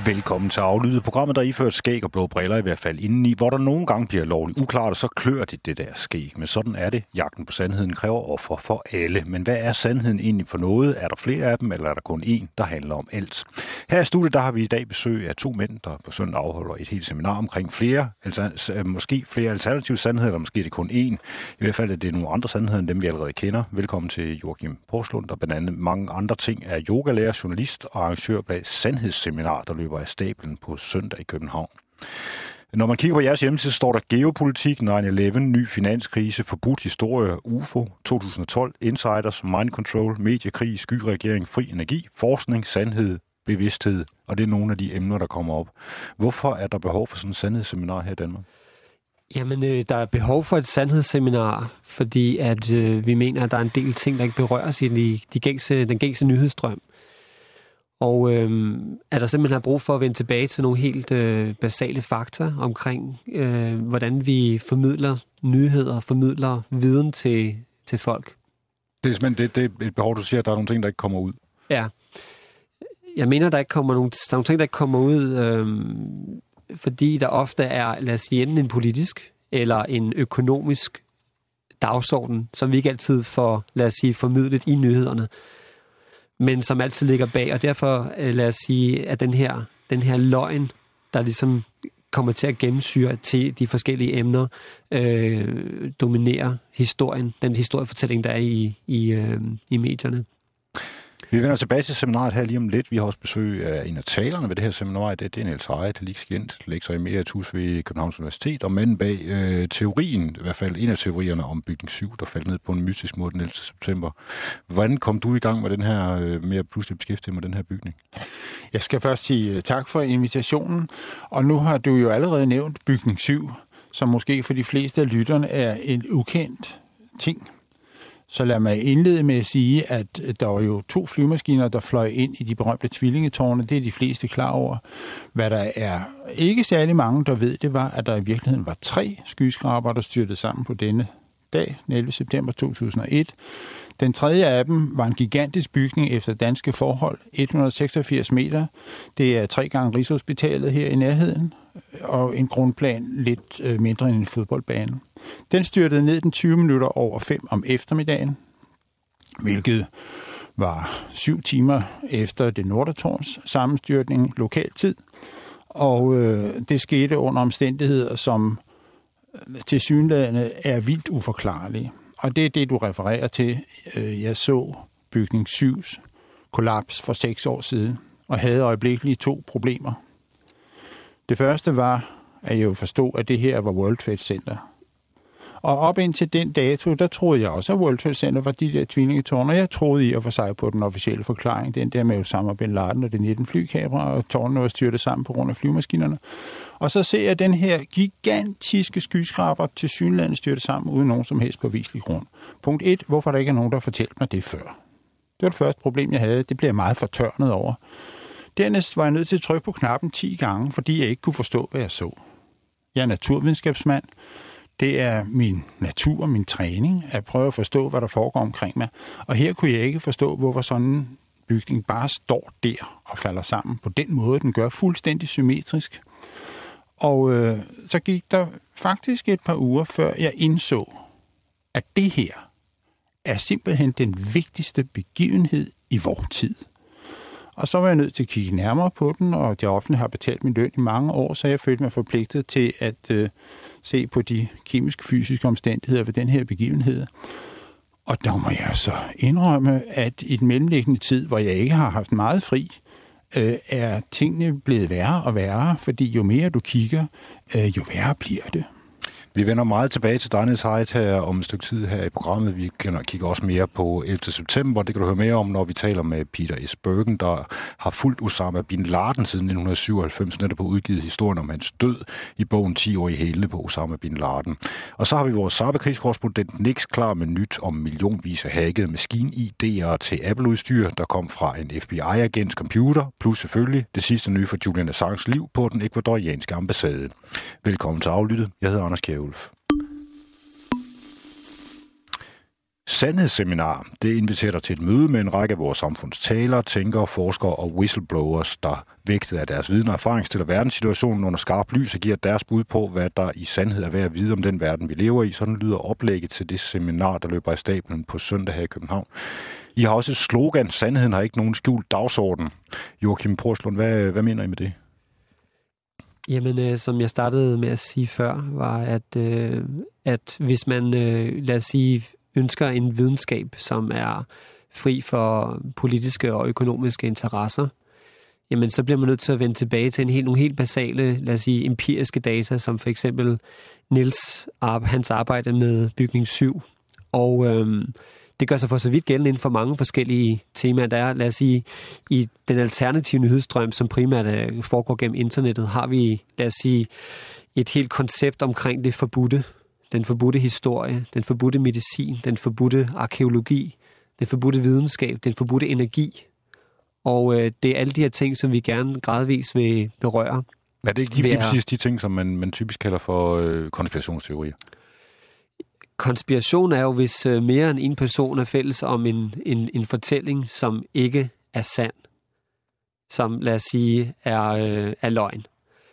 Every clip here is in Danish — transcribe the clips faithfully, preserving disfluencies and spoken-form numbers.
Velkommen til Aflyttet, programmet, der iført skæg og blå briller, i hvert fald indeni, hvor der nogle gange bliver lovligt uklart, og så klør det det der skæg. Men sådan er det. Jagten på sandheden kræver offer for alle. Men hvad er sandheden egentlig for noget? Er der flere af dem, eller er der kun én, der handler om alt? Her i studiet, der har vi i dag besøg af to mænd, der på søndag afholder et helt seminar omkring flere, altså måske flere alternative sandheder, eller måske er det kun én. I hvert fald er det nogle andre sandheder, end dem vi allerede kender. Velkommen til Joachim Porslund, der blandt andet mange andre ting er yogalærer, journalist og arrangør bag Sandhedsseminar, der løber af stablen på søndag i København. Når man kigger på jeres hjemmeside, står der geopolitik, nine eleven, ny finanskrise, forbudt historie, U F O, to tusind og tolv, insiders, mind control, mediekrig, skyregering, fri energi, forskning, sandhed, bevidsthed, og det er nogle af de emner, der kommer op. Hvorfor er der behov for sådan et sandhedsseminar her i Danmark? Jamen, øh, der er behov for et sandhedsseminar, fordi at øh, vi mener, at der er en del ting, der ikke berøres i de, de gængse, den gængse nyhedsstrøm. Og øh, er der simpelthen har brug for at vende tilbage til nogle helt øh, basale fakta omkring, øh, hvordan vi formidler nyheder, formidler viden til, til folk. Det er simpelthen det, det er et behov, du siger, at der er nogle ting, der ikke kommer ud. Ja. Jeg mener, der ikke kommer nogle, der er nogle ting, der ikke kommer ud, øh, fordi der ofte er, lad os sige, enten en politisk eller en økonomisk dagsorden, som vi ikke altid får, lad os sige, formidlet i nyhederne, men som altid ligger bag, og derfor, lad os sige, at den her, den her løgn, der ligesom kommer til at gennemsyre til de forskellige emner, øh, dominerer historien, den historiefortælling, der er i, i, øh, i medierne. Vi vender tilbage til seminaret her lige om lidt. Vi har også besøg af en af talerne ved det her seminar. Det er Niels Eje, Ligskjent, lektor emeritus ved Københavns Universitet, og manden bag øh, teorien, i hvert fald en af teorierne om bygning syv, der faldt ned på en mystisk måde den ellevte september. Hvordan kom du i gang med den her, øh, mere pludselig beskæftiget med den her bygning? Jeg skal først sige tak for invitationen, og nu har du jo allerede nævnt bygning syv, som måske for de fleste af lytterne er en ukendt ting. Så lad mig indlede med at sige, at der var jo to flyvemaskiner, der fløj ind i de berømte tvillingetårne. Det er de fleste klar over. Hvad der er ikke særlig mange, der ved, det var, at der i virkeligheden var tre skyskrabere, der styrtede sammen på denne dag, den ellevte september to tusind og et. Den tredje af dem var en gigantisk bygning efter danske forhold, et hundrede og seksogfirs meter. Det er tre gange Rigshospitalet her i nærheden, og en grundplan lidt mindre end en fodboldbane. Den styrtede ned den tyve minutter over fem om eftermiddagen, hvilket var syv timer efter det Nordetårns sammenstyrtning lokal tid. Og øh, det skete under omstændigheder, som tilsyneladende er vildt uforklarlige. Og det er det, du refererer til. Jeg så bygning syvs kollaps for seks år siden, og havde øjeblikkeligt to problemer. Det første var, at jeg jo forstod, at det her var World Trade Center. Og op indtil den dato, der troede jeg også, at World Trade Center var de der tvillingetårne, og jeg troede i at få sig på den officielle forklaring, den der med Osama bin Laden og det nitten flykamera, og tårnene var styrtet sammen på grund af flymaskinerne. Og så ser jeg den her gigantiske skyskraber tilsyneladende styrtet sammen, uden nogen som helst påviselig grund. Punkt et, hvorfor der ikke er nogen, der har fortalt mig det før? Det var det første problem, jeg havde. Det blev jeg meget fortørnet over. Dernæst var jeg nødt til at trykke på knappen ti gange, fordi jeg ikke kunne forstå, hvad jeg så. Jeg er naturvidenskabsmand. Det er min natur, min træning, at prøve at forstå, hvad der foregår omkring mig. Og her kunne jeg ikke forstå, hvorfor sådan en bygning bare står der og falder sammen på den måde, den gør fuldstændig symmetrisk. Og øh, så gik der faktisk et par uger, før jeg indså, at det her er simpelthen den vigtigste begivenhed i vor tid. Og så var jeg nødt til at kigge nærmere på den, og det offentlige har betalt min løn i mange år, så jeg følte mig forpligtet til at øh, se på de kemisk-fysiske omstændigheder ved den her begivenhed. Og der må jeg så indrømme, at i den mellemliggende tid, hvor jeg ikke har haft meget fri, øh, er tingene blevet værre og værre, fordi jo mere du kigger, øh, jo værre bliver det. Vi vender meget tilbage til dig, Niels Eje, her om et stykke tid her i programmet. Vi kigger også mere på ellevte september. Det kan du høre mere om, når vi taler med Peter S. Bergen, der har fulgt Osama bin Laden siden nitten syvoghalvfems, netop på udgivet historien om hans død i bogen ti år i hælene på Osama bin Laden. Og så har vi vores cyberkrigskorrespondent Nix klar med nyt om millionvis af hackede maskin-I D'er til Apple-udstyr, der kom fra en F B I-agents computer, plus selvfølgelig det sidste nye for Julian Assanges liv på den ekvadorianske ambassade. Velkommen til Aflyttet. Jeg hedder Anders Kjærulf. Sandhedsseminar, det inviterer dig til et møde med en række af vores samfunds talere, tænkere, forskere og whistleblowers, der vægtet af deres viden og erfaring stiller verdenssituationen under skarp lys og giver deres bud på, hvad der i sandhed er værd at vide om den verden, vi lever i. Sådan lyder oplægget til det seminar, der løber i stablen på søndag her i København. I har også et slogan, sandheden har ikke nogen skjult dagsorden. Joachim Porslund, hvad, hvad mener I med det? Jamen, øh, som jeg startede med at sige før, var, at, øh, at hvis man, øh, lad os sige, ønsker en videnskab, som er fri for politiske og økonomiske interesser, jamen så bliver man nødt til at vende tilbage til en helt, nogle helt basale, lad os sige, empiriske data, som for eksempel Niels, hans arbejde med bygning syv. Og øh, det gør sig for så vidt gældende inden for mange forskellige temaer. Der er, lad os sige, i den alternative nyhedsstrøm, som primært foregår gennem internettet, har vi, lad os sige, et helt koncept omkring det forbudte. Den forbudte historie, den forbudte medicin, den forbudte arkæologi, den forbudte videnskab, den forbudte energi. Og øh, det er alle de her ting, som vi gerne gradvist vil berøre. Er det ikke lige, lige præcis de ting, som man, man typisk kalder for øh, konspirationsteorier? Konspiration er jo, hvis øh, mere end en person er fælles om en, en, en fortælling, som ikke er sand. Som, lad os sige, er, øh, er løgn.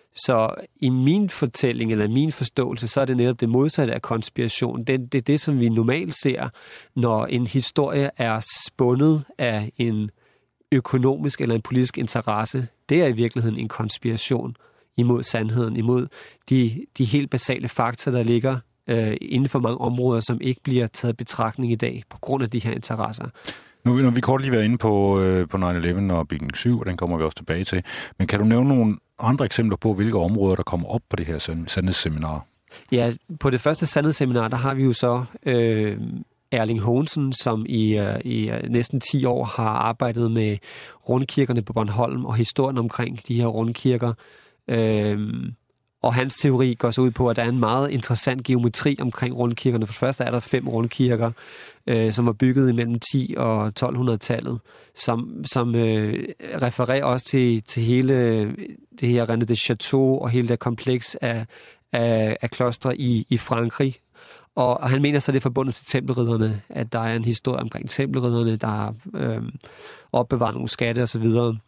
Så i min fortælling, eller min forståelse, så er det netop det modsatte af konspiration. Det, det er det, som vi normalt ser, når en historie er spundet af en økonomisk eller en politisk interesse. Det er i virkeligheden en konspiration imod sandheden, imod de, de helt basale fakta, der ligger øh, inden for mange områder, som ikke bliver taget betragtning i dag på grund af de her interesser. Nu har vi kort lige været inde på, øh, på nine eleven og bygning syv, og den kommer vi også tilbage til. Men kan du nævne nogle andre eksempler på, hvilke områder, der kommer op på det her sandhedsseminar? Ja, på det første sandhedsseminar, der har vi jo så øh, Erling Hoensen, som i, øh, i næsten ti år har arbejdet med rundkirkerne på Bornholm og historien omkring de her rundkirker. Øh, og hans teori går så ud på, at der er en meget interessant geometri omkring rundkirkerne. For det første er der fem rundkirker, øh, som var bygget imellem ti og tolv-hundrede-tallet, som, som øh, refererer også til, til hele det her René de Chateau og hele det kompleks af, af, af klostre i, i Frankrig. Og, og han mener så, det er forbundet til tempelridderne, at der er en historie omkring tempelridderne, der øh, opbevarer nogle skatte osv.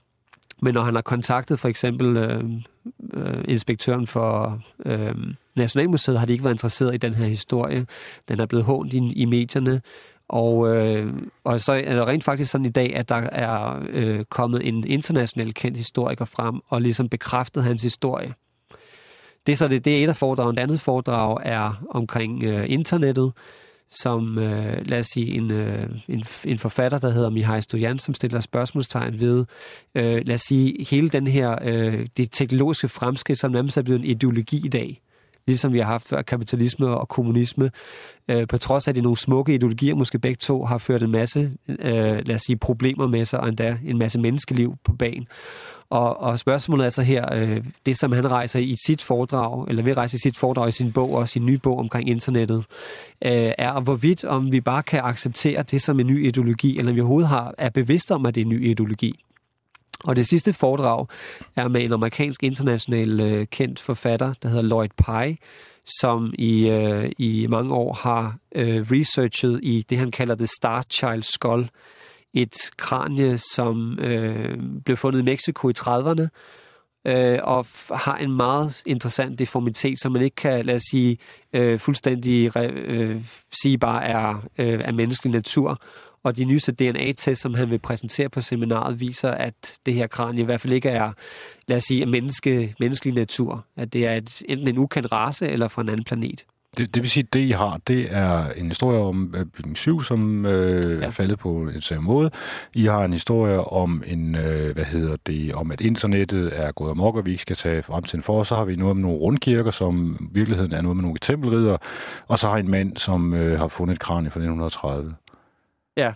Men når han har kontaktet for eksempel øh, øh, inspektøren for øh, Nationalmuseet, har de ikke været interesseret i den her historie. Den er blevet hånt i, i medierne. Og, øh, og så er det rent faktisk sådan i dag, at der er øh, kommet en internationalt kendt historiker frem og ligesom bekræftet hans historie. Det er så det, det er et af foredragene. Det andet foredrag er omkring øh, internettet, som, øh, lad os sige, en, øh, en, en forfatter, der hedder Mihai Stojan, som stiller spørgsmålstegn ved, øh, lad os sige, hele den her, øh, det teknologiske fremskridt, som nærmest er blevet en ideologi i dag, ligesom vi har haft før kapitalisme og kommunisme, øh, på trods af, at de nogle smukke ideologier, måske begge to, har ført en masse, øh, lad os sige, problemer med sig, og endda en masse menneskeliv på banen. Og, og spørgsmålet er så her, øh, det som han rejser i sit foredrag, eller vil rejse i sit foredrag i sin bog, og sin nye bog omkring internettet, øh, er hvorvidt, om vi bare kan acceptere det som en ny ideologi, eller om vi overhovedet har, er bevidste om, at det er en ny ideologi. Og det sidste foredrag er med en amerikansk international øh, kendt forfatter, der hedder Lloyd Pye, som i, øh, i mange år har øh, researchet i det, han kalder The Star Child Skull, et kranie, som øh, blev fundet i Mexico i trediverne, øh, og har en meget interessant deformitet, som man ikke kan, lad os sige, øh, fuldstændig øh, sige bare er, øh, er menneskelig natur. Og de nyeste D N A-test, som han vil præsentere på seminaret, viser, at det her kranie i hvert fald ikke er, lad os sige, menneske, menneskelig natur. At det er et, enten en ukendt race eller fra en anden planet. Det, det vil sige, at det, I har, det er en historie om bygning syv, som øh, ja. er faldet på en særlig måde. I har en historie om, en, øh, hvad hedder det, om at internettet er gået amok, og vi ikke skal tage fremtiden for. Så har vi noget med nogle rundkirker, som i virkeligheden er noget med nogle tempelridder. Og så har I en mand, som øh, har fundet et kranie fra nitten tredive. Ja.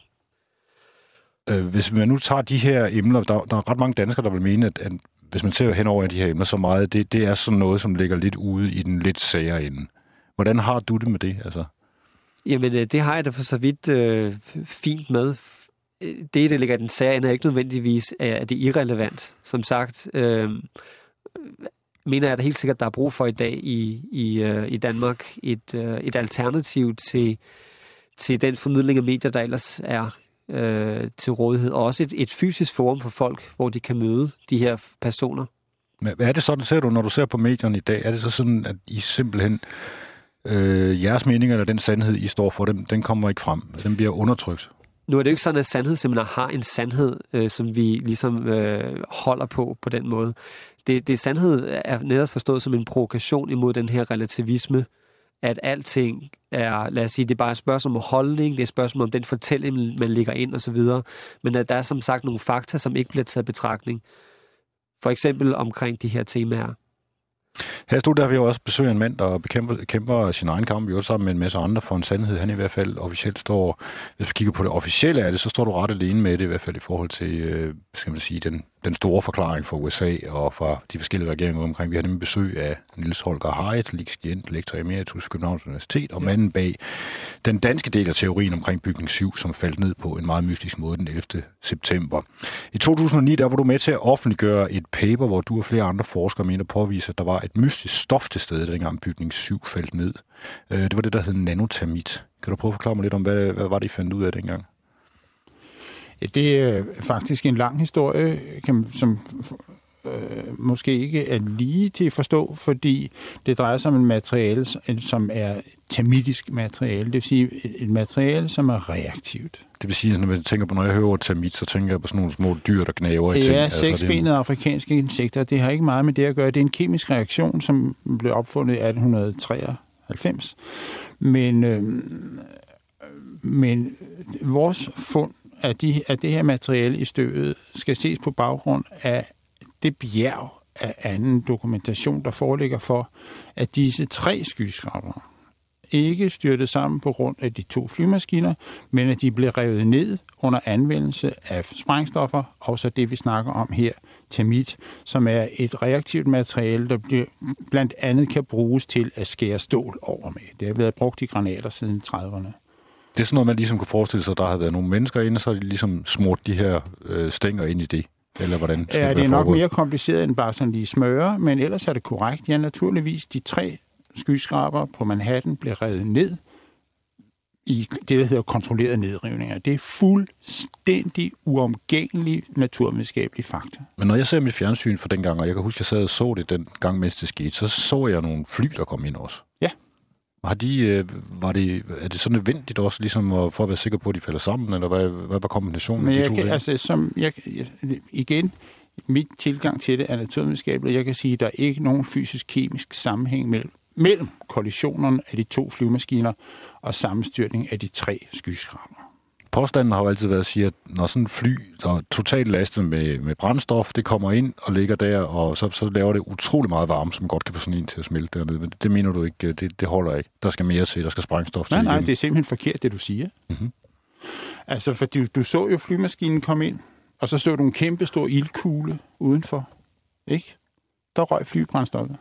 Øh, hvis man nu tager de her emner, der, der er ret mange danskere, der vil mene, at, at hvis man ser hen over de her emner så meget, det, det er sådan noget, som ligger lidt ude i den lidt sære ende. Hvordan har du det med det? Altså? Jamen, det har jeg da for så vidt øh, fint med. Det, det ligger i den sære ende, er ikke nødvendigvis at det er irrelevant. Som sagt, øh, mener jeg da helt sikkert, der er brug for i dag i, i, øh, i Danmark et, øh, et alternativ til, til den formidling af medier, der ellers er øh, til rådighed. Og også et, et fysisk forum for folk, hvor de kan møde de her personer. Men hvad er det sådan, ser du, når du ser på medierne i dag? Er det så sådan, at I simpelthen, øh, jeres meninger eller den sandhed, I står for, den, den kommer ikke frem? Den bliver undertrykt? Nu er det jo ikke sådan, at sandhedsseminar har en sandhed, øh, som vi ligesom øh, holder på på den måde. Det, det sandhed er netop forstået som en provokation imod den her relativisme, at alting er, lad os sige, det er bare et spørgsmål om holdning, det er et spørgsmål om den fortælling, man lægger ind osv., men at der er som sagt nogle fakta, som ikke bliver taget i betragtning. For eksempel omkring de her temaer. Her stod der, vi også besøger en mand, der bekæmper, kæmper sin egen kamp, jo sammen med en masse andre for en sandhed. Han i hvert fald officielt står, hvis vi kigger på det officielle af det, så står du ret alene med det, i hvert fald i forhold til, øh, skal man sige, den, den store forklaring fra U S A og fra de forskellige regeringer omkring. Vi har nemlig besøg af Niels Holger Harrit, ligskient, lektor emeritus Københavns Universitet, og manden bag den danske del af teorien omkring bygning syv, som faldt ned på en meget mystisk måde den ellevte september. I to tusind og ni, der var du med til at offentliggøre et paper, hvor du og flere andre forskere mente at påvise, at der var et mystisk stof til stede, dengang bygning syv faldt ned. Det var det, der hed nanotermit. Kan du prøve at forklare mig lidt om, hvad, hvad var det, I fandt ud af dengang? Ja, det er faktisk en lang historie, som øh, måske ikke er lige til at forstå, fordi det drejer sig om et materiale, som er termitisk materiale. Det vil sige et materiale, som er reaktivt. Det vil sige, at når jeg tænker på, når jeg hører termit, så tænker jeg på sådan nogle små dyr, der gnaver i ting. Ja, seksbenede afrikanske insekter, det har ikke meget med det at gøre. Det er en kemisk reaktion, som blev opfundet i atten treoghalvfems. Men, øh, men vores fund af, de, af det her materiale i støvet skal ses på baggrund af det bjerg af anden dokumentation, der foreligger for, at disse tre skyskrabere ikke styrtede sammen på grund af de to flymaskiner, men at de blev revet ned under anvendelse af sprængstoffer, og så det, vi snakker om her, termit, som er et reaktivt materiale, der bliver, blandt andet kan bruges til at skære stål over med. Det har været brugt i granater siden trediverne. Det er sådan noget, man ligesom kunne forestille sig, at der har været nogle mennesker inde, så har de ligesom smurt de her øh, stænger ind i det. Eller hvordan? Ja, det er nok mere kompliceret end bare sådan lige smøre, men ellers er det korrekt. Ja, naturligvis, de tre skyskraber på Manhattan blev revet ned i det, der hedder kontrollerede nedrivninger. Det er fuldstændig uomgængelige naturvidenskabelige fakta. Men når jeg ser mit fjernsyn for dengang, og jeg kan huske, at jeg sad og så det den gang, mens det skete, så så jeg nogle fly, der kom ind også. Ja. Har de, var det, er det så nødvendigt også, ligesom for at være sikker på, at de falder sammen, eller hvad, hvad var kombinationen Men af de jeg to kan, ting? altså, som jeg, igen, mit tilgang til det er naturvidenskabeligt. Jeg kan sige, at der er ikke nogen fysisk-kemisk sammenhæng mellem, mellem kollisionerne af de to flymaskiner og sammenstyrtning af de tre skyskraber. Påstanden har jo altid været at sige, at når sådan en fly, der er totalt lastet med, med brændstof, det kommer ind og ligger der, og så, så laver det utrolig meget varme, som godt kan få sådan en til at smelte dernede. Men det, det mener du ikke, det, det holder ikke. Der skal mere til, der skal sprængstof til. Nej, nej, igen. det er simpelthen forkert, det du siger. Mm-hmm. Altså, for du, du så jo flymaskinen komme ind, og så stod du en kæmpe stor ildkugle udenfor. Ikke? Der røg flybrændstoffet.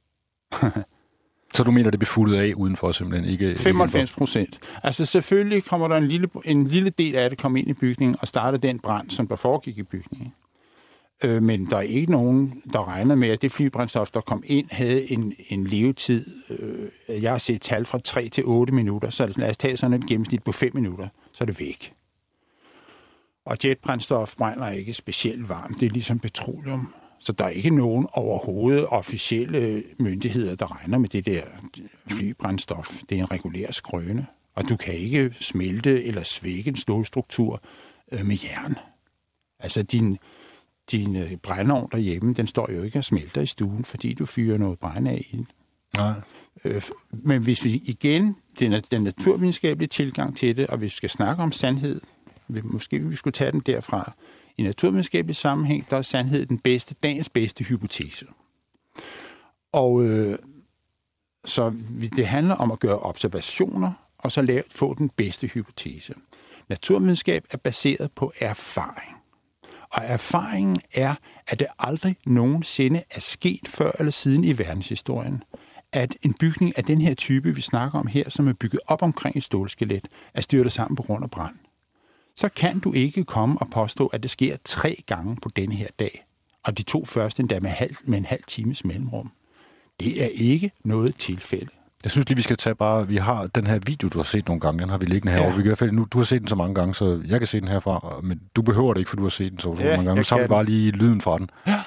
Så du mener, det bliver fuldet af udenfor simpelthen? Ikke, femoghalvfems procent. Altså selvfølgelig kommer der en lille, en lille del af det komme ind i bygningen og starte den brand, som der foregik i bygningen. Øh, men der er ikke nogen, der regner med, at det flybrændstof, der kom ind, havde en, en levetid. Øh, jeg har set tal fra tre til otte minutter, så lad os tage sådan et gennemsnit på fem minutter, så er det væk. Og jetbrændstof brænder ikke specielt varmt. Det er ligesom petroleum. Så der er ikke nogen overhovedet officielle myndigheder, der regner med det der flybrændstof. Det er en regulær skrøne, og du kan ikke smelte eller svække en stålstruktur med jern. Altså din, din brændeovn derhjemme, den står jo ikke og smelter i stuen, fordi du fyrer noget brænde af i den. Nej. Men hvis vi igen, den, den naturvidenskabelige tilgang til det, og hvis vi skal snakke om sandhed, måske vi skulle tage den derfra. I naturvidenskabelig sammenhæng, der er sandhed den bedste, dagens bedste hypotese. Og øh, så det handler om at gøre observationer, og så lave, få den bedste hypotese. Naturvidenskab er baseret på erfaring. Og erfaringen er, at det aldrig nogensinde er sket før eller siden i verdenshistorien, at en bygning af den her type, vi snakker om her, som er bygget op omkring et stålskelet, er styrtet sammen på grund af brand. Så kan du ikke komme og påstå, at det sker tre gange på denne her dag, og de to første endda med, halv, med en halv times mellemrum. Det er ikke noget tilfælde. Jeg synes lige, vi skal tage bare... Vi har den her video, du har set nogle gange. Den har vi liggende herovre. Ja. Vi kan i hvert fald nu, du har set den så mange gange, så jeg kan se den herfra. Men du behøver det ikke, for du har set den så ja, mange gange. Nu tager vi bare lige lyden fra den. Ja.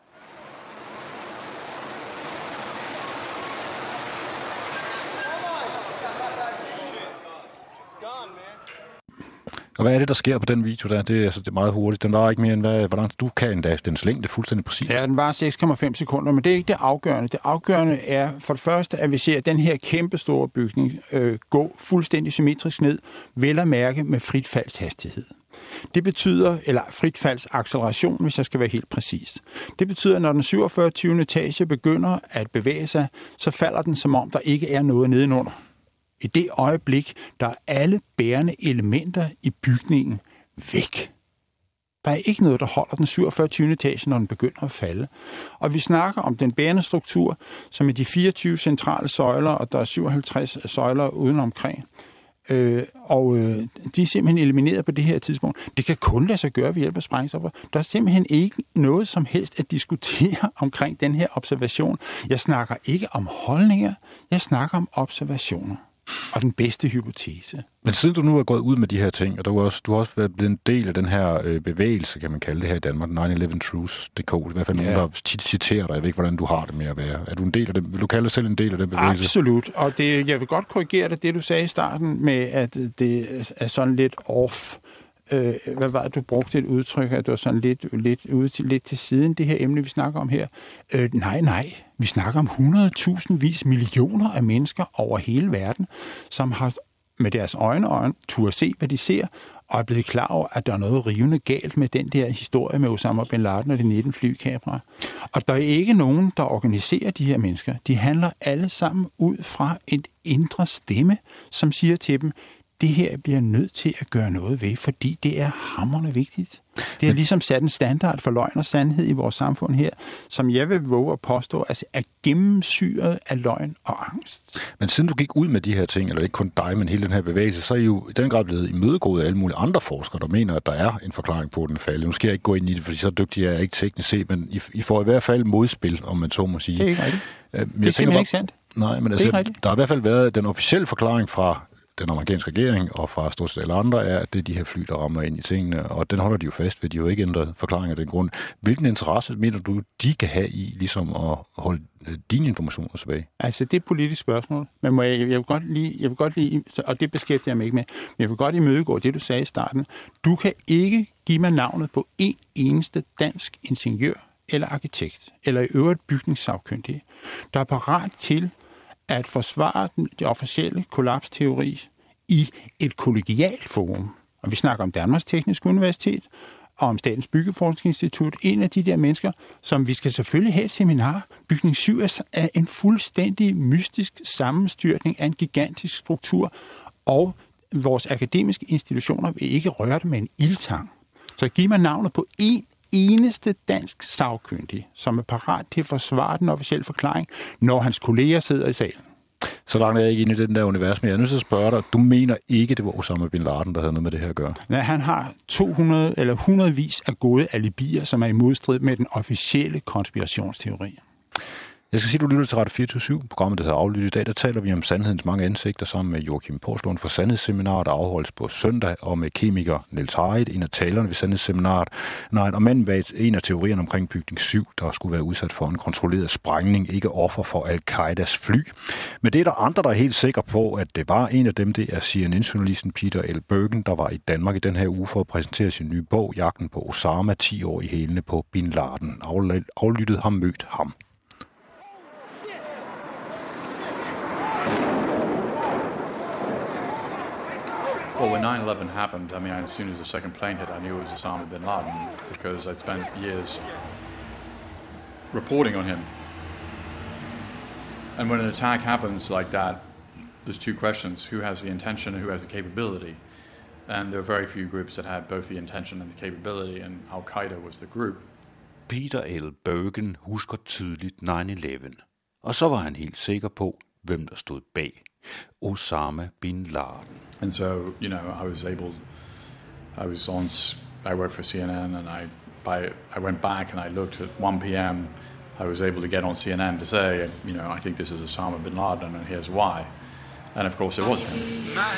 Og hvad er det, der sker på den video der? Det er, altså, det er meget hurtigt. Den var ikke mere end, hvad, hvor langt du kan endda. Den længde fuldstændig præcis. Ja, den var seks komma fem sekunder, men det er ikke det afgørende. Det afgørende er for det første, at vi ser den her kæmpe store bygning øh, gå fuldstændig symmetrisk ned, vel at mærke med fritfaldshastighed. Det betyder, eller fritfaldsacceleration, hvis jeg skal være helt præcis. Det betyder, at når den syvogfyrre tyvende etage begynder at bevæge sig, så falder den, som om der ikke er noget nedenunder. I det øjeblik, der er alle bærende elementer i bygningen væk. Der er ikke noget, der holder den syvogfyrre tyvende etage, når den begynder at falde. Og vi snakker om den bærende struktur, som er de fireogtyve centrale søjler, og der er syvoghalvtreds søjler udenomkring. Øh, og øh, de er simpelthen elimineret på det her tidspunkt. Det kan kun lade sig gøre ved hjælp af sprængstoffer. Der er simpelthen ikke noget som helst at diskutere omkring den her observation. Jeg snakker ikke om holdninger, jeg snakker om observationer. Og den bedste hypotese. Men siden du nu er gået ud med de her ting, og du har også, du har også været blevet en del af den her øh, bevægelse, kan man kalde det her i Danmark, nine eleven truths punktum d k. I hvert fald ja. nogen, der tit citerer dig. Jeg ved ikke, hvordan du har det med at være. Er du en del af det? Vil du kalde dig selv en del af den bevægelse? Absolut. Og det, jeg vil godt korrigere det, det du sagde i starten, med at det er sådan lidt off. Øh, hvad var det, du brugte et udtryk, at det var sådan lidt, lidt ude til, lidt til siden, det her emne, vi snakker om her? Øh, nej, nej. Vi snakker om hundredtusindvis millioner af mennesker over hele verden, som har med deres øjne og øjne turde se, hvad de ser, og er blevet klar over, at der er noget rivende galt med den der historie med Osama bin Laden og de nitten flykameraer. Og der er ikke nogen, der organiserer de her mennesker. De handler alle sammen ud fra en indre stemme, som siger til dem, det her bliver nødt til at gøre noget ved, fordi det er hamrende vigtigt. Det er ligesom sat en standard for løgn og sandhed i vores samfund her, som jeg vil våge at påstå, altså er gennemsyret af løgn og angst. Men siden du gik ud med de her ting, eller ikke kun dig, men hele den her bevægelse, så er I jo i den grad blevet imødegået af alle mulige andre forskere, der mener, at der er en forklaring på den falde. Nu skal jeg ikke gå ind i det, fordi så dygtig er jeg ikke teknisk set, men I, I får i hvert fald modspil, om man så må sige. Det er ikke rigtigt. Jeg det er simpelthen bare, ikke sandt. Nej, men altså, der har i hvert fald været den officielle forklaring fra den amerikanske regering og fra stort set alle andre, er, at det er de her fly, der rammer ind i tingene, og den holder de jo fast ved. De har jo ikke ændret forklaring af den grund. Hvilken interesse mener du, de kan have i ligesom at holde dine informationer tilbage? Altså, det er et politisk spørgsmål, men må jeg, jeg, vil godt lige, jeg vil godt lige, og det beskæftiger jeg mig ikke med, men jeg vil godt imødegå det, du sagde i starten. Du kan ikke give mig navnet på en eneste dansk ingeniør eller arkitekt, eller i øvrigt bygningssagkyndige, der er parat til at forsvare den de officielle kollapsteori i et kollegialt forum. Og vi snakker om Danmarks Tekniske Universitet og om Statens Byggeforskningsinstitut. En af de der mennesker, som vi skal selvfølgelig have et seminar. Bygning syv er en fuldstændig mystisk sammenstyrtning af en gigantisk struktur, og vores akademiske institutioner vil ikke røre det med en ildtang. Så giv mig navnet på en eneste dansk sagkyndig, som er parat til at forsvare den officielle forklaring, når hans kolleger sidder i salen. Så langt er jeg ikke inde i den der univers, men jeg er nødt til at spørge dig, du mener ikke, det var Osama bin Laden, der havde noget med det her at gøre? Nej, han har to hundrede eller hundredvis af gode alibier, som er i modstrid med den officielle konspirationsteori. Jeg skal sige, at du lytter til Radio fireogtyve syv, programmet, der hedder Aflyttet. I dag, der taler vi om sandhedens mange ansigter sammen med Joachim Porslund for Sandhedsseminaret, der afholdes på søndag, og med kemiker Niels Harrit, en af talerne ved Sandhedsseminaret. Nej, og manden bag en af teorierne omkring bygning syv, der skulle være udsat for en kontrolleret sprængning, ikke offer for Al-Qaidas fly. Men det er der andre, der er helt sikre på, at det var en af dem. Det er C N N-journalisten Peter L. Bergen, der var i Danmark i den her uge for at præsentere sin nye bog, Jagten på Osama, ti år i hælene på bin Laden. Aflyttet har mødt ham. Well, when nine eleven happened, I mean, as soon as the second plane hit, I knew it was Osama bin Laden because I'd spent years reporting on him. And when an attack happens like that, there's two questions: who has the intention and who has the capability? And there are very few groups that had both the intention and the capability, and Al-Qaeda was the group. Peter L. Bergen husker tydeligt nine eleven, og så var han helt sikker på, hvem der stod bag. Osama bin Laden. And so, you know, I was able, I was on, I worked for C N N, and I, by, I went back and I looked at one p.m. I was able to get on C N N to say, you know, I think this is Osama bin Laden, and here's why. And of course it was him.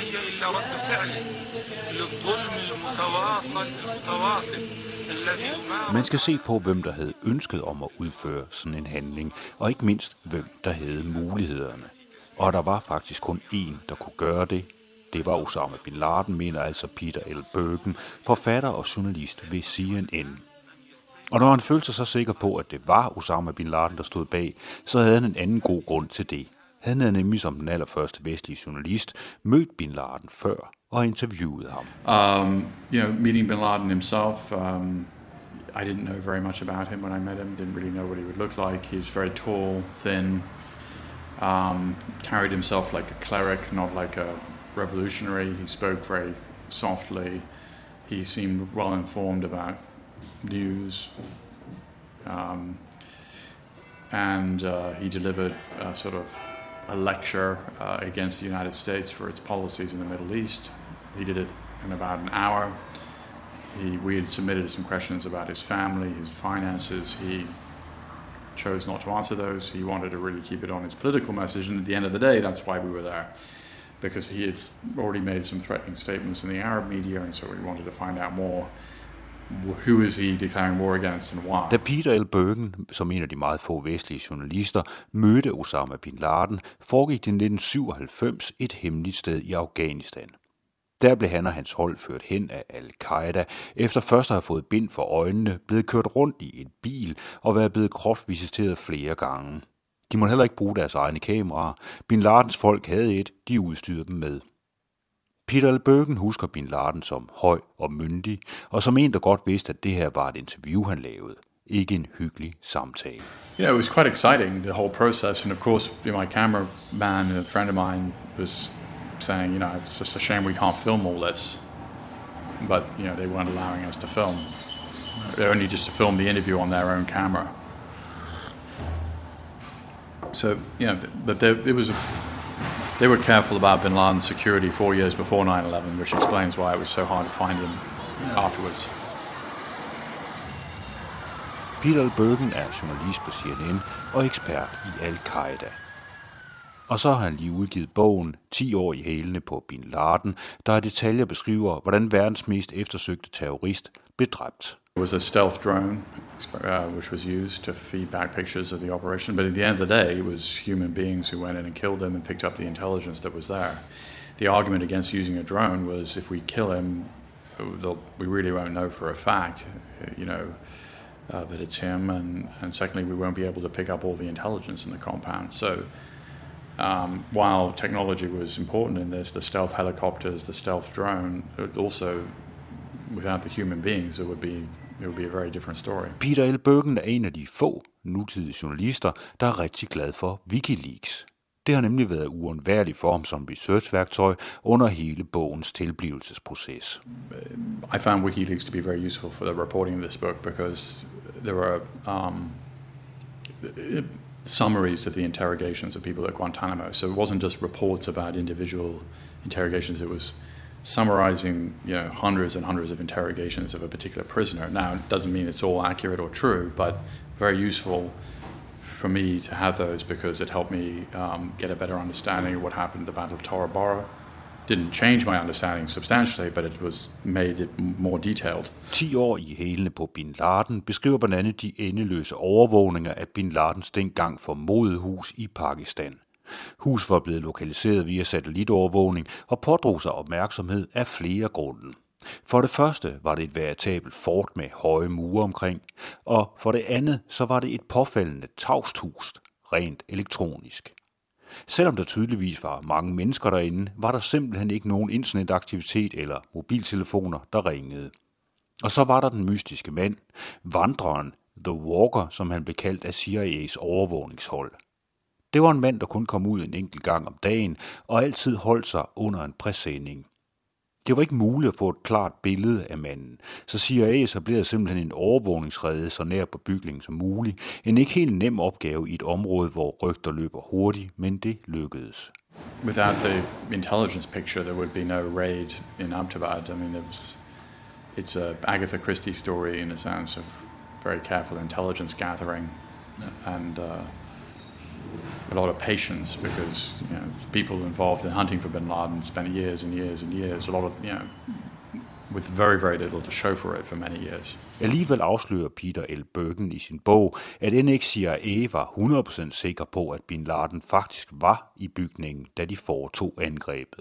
Man skal se på, hvem der havde ønsket om at udføre sådan en handling, og ikke mindst, hvem der havde mulighederne. Og der var faktisk kun én, der kunne gøre det. Det var Osama bin Laden, mener altså Peter L. Bergen, forfatter og journalist ved C N N. Og når han følte sig så sikker på, at det var Osama bin Laden, der stod bag, så havde han en anden god grund til det. Han havde nemlig som den allerførste vestlige journalist mødt bin Laden før og interviewet ham. Um, you know, meeting bin Laden himself, um, I didn't know very much about him when I met him. Didn't really know what he would look like. He was very tall, thin, um, carried himself like a cleric, not like a revolutionary. He spoke very softly. He seemed well informed about news. Um, and uh, he delivered a sort of a lecture uh, against the United States for its policies in the Middle East. He did it in about an hour. He, we had submitted some questions about his family, his finances. He chose not to answer those. He wanted to really keep it on his political message, and at the end of the day, that's why we were there. Because he had already made some threatening statements in the Arab media, and so we wanted to find out more. Who is he declaring war against and why? Da Peter L. Bergen, som en af de meget få vestlige journalister, mødte Osama bin Laden, foregik det i nitten syvoghalvfems et hemmeligt sted i Afghanistan. Der blev han og hans hold ført hen af Al-Qaida, efter først at have fået bind for øjnene, blevet kørt rundt i en bil og været blevet kropsvisiteret flere gange. De måtte heller ikke bruge deres egne kameraer. Bin Ladens folk havde et, de udstyrede dem med. Peter L. Bergen husker bin Laden som høj og myndig, og som en, der godt vidste, at det her var et interview, han lavede. Ikke en hyggelig samtale. You know, it was quite exciting, the whole process, and of course, my cameraman, a friend of mine, was saying, you know, it's just a shame we can't film all this. But, you know, they weren't allowing us to film. They're only just to film the interview on their own camera. So, you know, but there, it was a, they were careful about bin Laden's security four years before nine eleven, which explains why it was so hard to find him afterwards. Peter L. Bergen er journalist på C N N og ekspert i Al-Qaida. Og så har han lige udgivet bogen ti år i hælene på bin Laden, der i detaljer beskriver, hvordan verdens mest eftersøgte terrorist blev dræbt. It was a stealth drone, uh, which was used to feed back pictures of the operation. But at the end of the day, it was human beings who went in and killed them and picked up the intelligence that was there. The argument against using a drone was if we kill him, we really won't know for a fact, you know, uh, that it's him. And, and secondly, we won't be able to pick up all the intelligence in the compound. So um, while technology was important in this, the stealth helicopters, the stealth drone, also without the human beings, it would be it would be a very different story. Peter L. Bergen er en af de få nutidige journalister, der er rigtig glad for WikiLeaks. Det har nemlig været uundværligt for ham som researchværktøj under hele bogens tilblivelsesproces. I found WikiLeaks to be very useful for the reporting of this book because there were um, summaries of the interrogations of people at Guantanamo. So it wasn't just reports about individual interrogations. It was summarizing, you know, hundreds and hundreds of interrogations of a particular prisoner. Now, it doesn't mean it's all accurate or true, but very useful for me to have those because it helped me um, get a better understanding of what happened at the Battle of Tora Bora. Didn't change my understanding substantially, but it was made it more detailed. Ti år i hælene på bin Laden beskriver blandt andet de endeløse overvågninger af bin Ladens dengang formodede hus i Pakistan. Hus var blevet lokaliseret via satellitovervågning og pådrog sig opmærksomhed af flere grunde. For det første var det et veritabelt fort med høje mure omkring, og for det andet så var det et påfaldende tavst hus, rent elektronisk. Selvom der tydeligvis var mange mennesker derinde, var der simpelthen ikke nogen internetaktivitet eller mobiltelefoner, der ringede. Og så var der den mystiske mand, vandreren, The Walker, som han blev kaldt af C I A's overvågningshold. Det var en mand, der kun kom ud en enkelt gang om dagen og altid holdt sig under en præsending. Det var ikke muligt at få et klart billede af manden, så C I A etablerede simpelthen en overvågningsrede så nær på bygningen som muligt. En ikke helt nem opgave i et område, hvor rygter løber hurtigt, men det lykkedes. Without the intelligence picture, there would be no raid in Abbottabad. I mean, it was, it's a Agatha Christie story in a sense of very careful intelligence gathering. and uh, a lot of patience, because you know, people involved in hunting for bin Laden spent years and years and years, a lot of, you know, with very, very little to show for it for many years. Alligevel afslører Peter L. Bergen i sin bog, at end ikke C I A var hundrede procent sikker på, at bin Laden faktisk var i bygningen, da de foretog angrebet.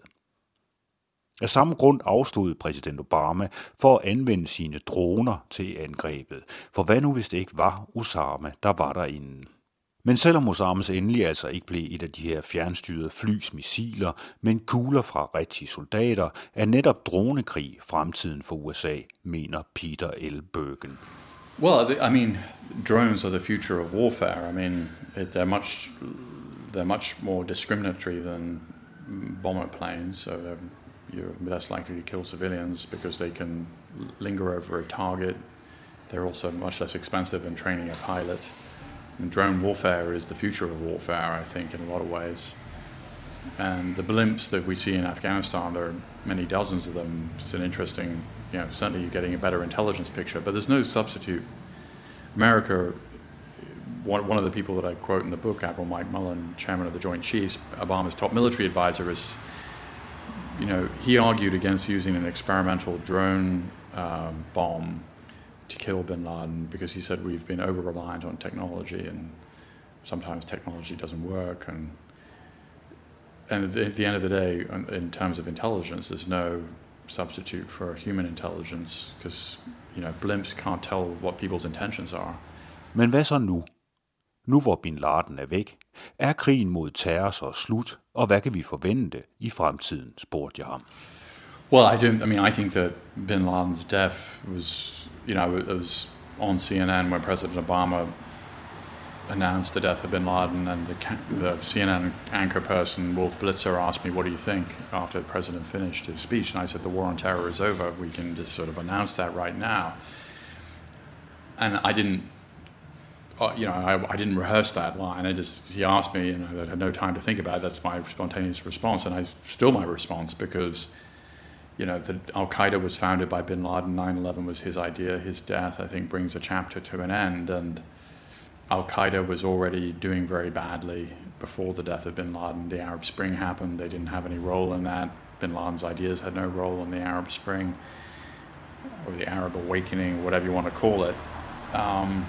Af samme grund afstod præsident Obama for at anvende sine droner til angrebet, for hvad nu hvis det ikke var Osama, der var derinde? Men selvom Osamas endelig altså ikke blev et af de her fjernstyrede flys missiler, men kugler fra rigtige soldater, er netop dronekrig fremtiden for U S A, mener Peter L. Bergen. Well, I mean, drones are the future of warfare. I mean, they're much they're much more discriminatory than bomber planes, so you're less likely to kill civilians because they can linger over a target. They're also much less expensive than training a pilot. And drone warfare is the future of warfare, I think, in a lot of ways. And the blimps that we see in Afghanistan, there are many dozens of them. It's an interesting, you know, certainly you're getting a better intelligence picture, but there's no substitute. America, one, one of the people that I quote in the book, Admiral Mike Mullen, chairman of the Joint Chiefs, Obama's top military advisor, is, you know, he argued against using an experimental drone uh, bomb to kill bin Laden, because he said we've been over-reliant on technology, and sometimes technology doesn't work. And and at the end of the day, in terms of intelligence, there's no substitute for human intelligence, because, you know, blimps can't tell what people's intentions are. Men hvad så nu? Nu hvor bin Laden er væk, er krigen mod terror så slut, og hvad kan vi forvente i fremtiden, spurgte jeg ham. Well, I don't. I mean, I think that bin Laden's death was, you know, it was on C N N when President Obama announced the death of bin Laden, and the, the C N N anchor person, Wolf Blitzer, asked me, what do you think, after the president finished his speech? And I said, the war on terror is over. We can just sort of announce that right now. And I didn't, uh, you know, I, I didn't rehearse that line. I just, he asked me, and I had no time to think about it. That's my spontaneous response, and I still my response, because, you know, the Al-Qaeda was founded by bin Laden. nine eleven was his idea. His death, I think, brings a chapter to an end. And Al-Qaeda was already doing very badly before the death of bin Laden. The Arab Spring happened. They didn't have any role in that. Bin Laden's ideas had no role in the Arab Spring, or the Arab Awakening, whatever you want to call it. Um,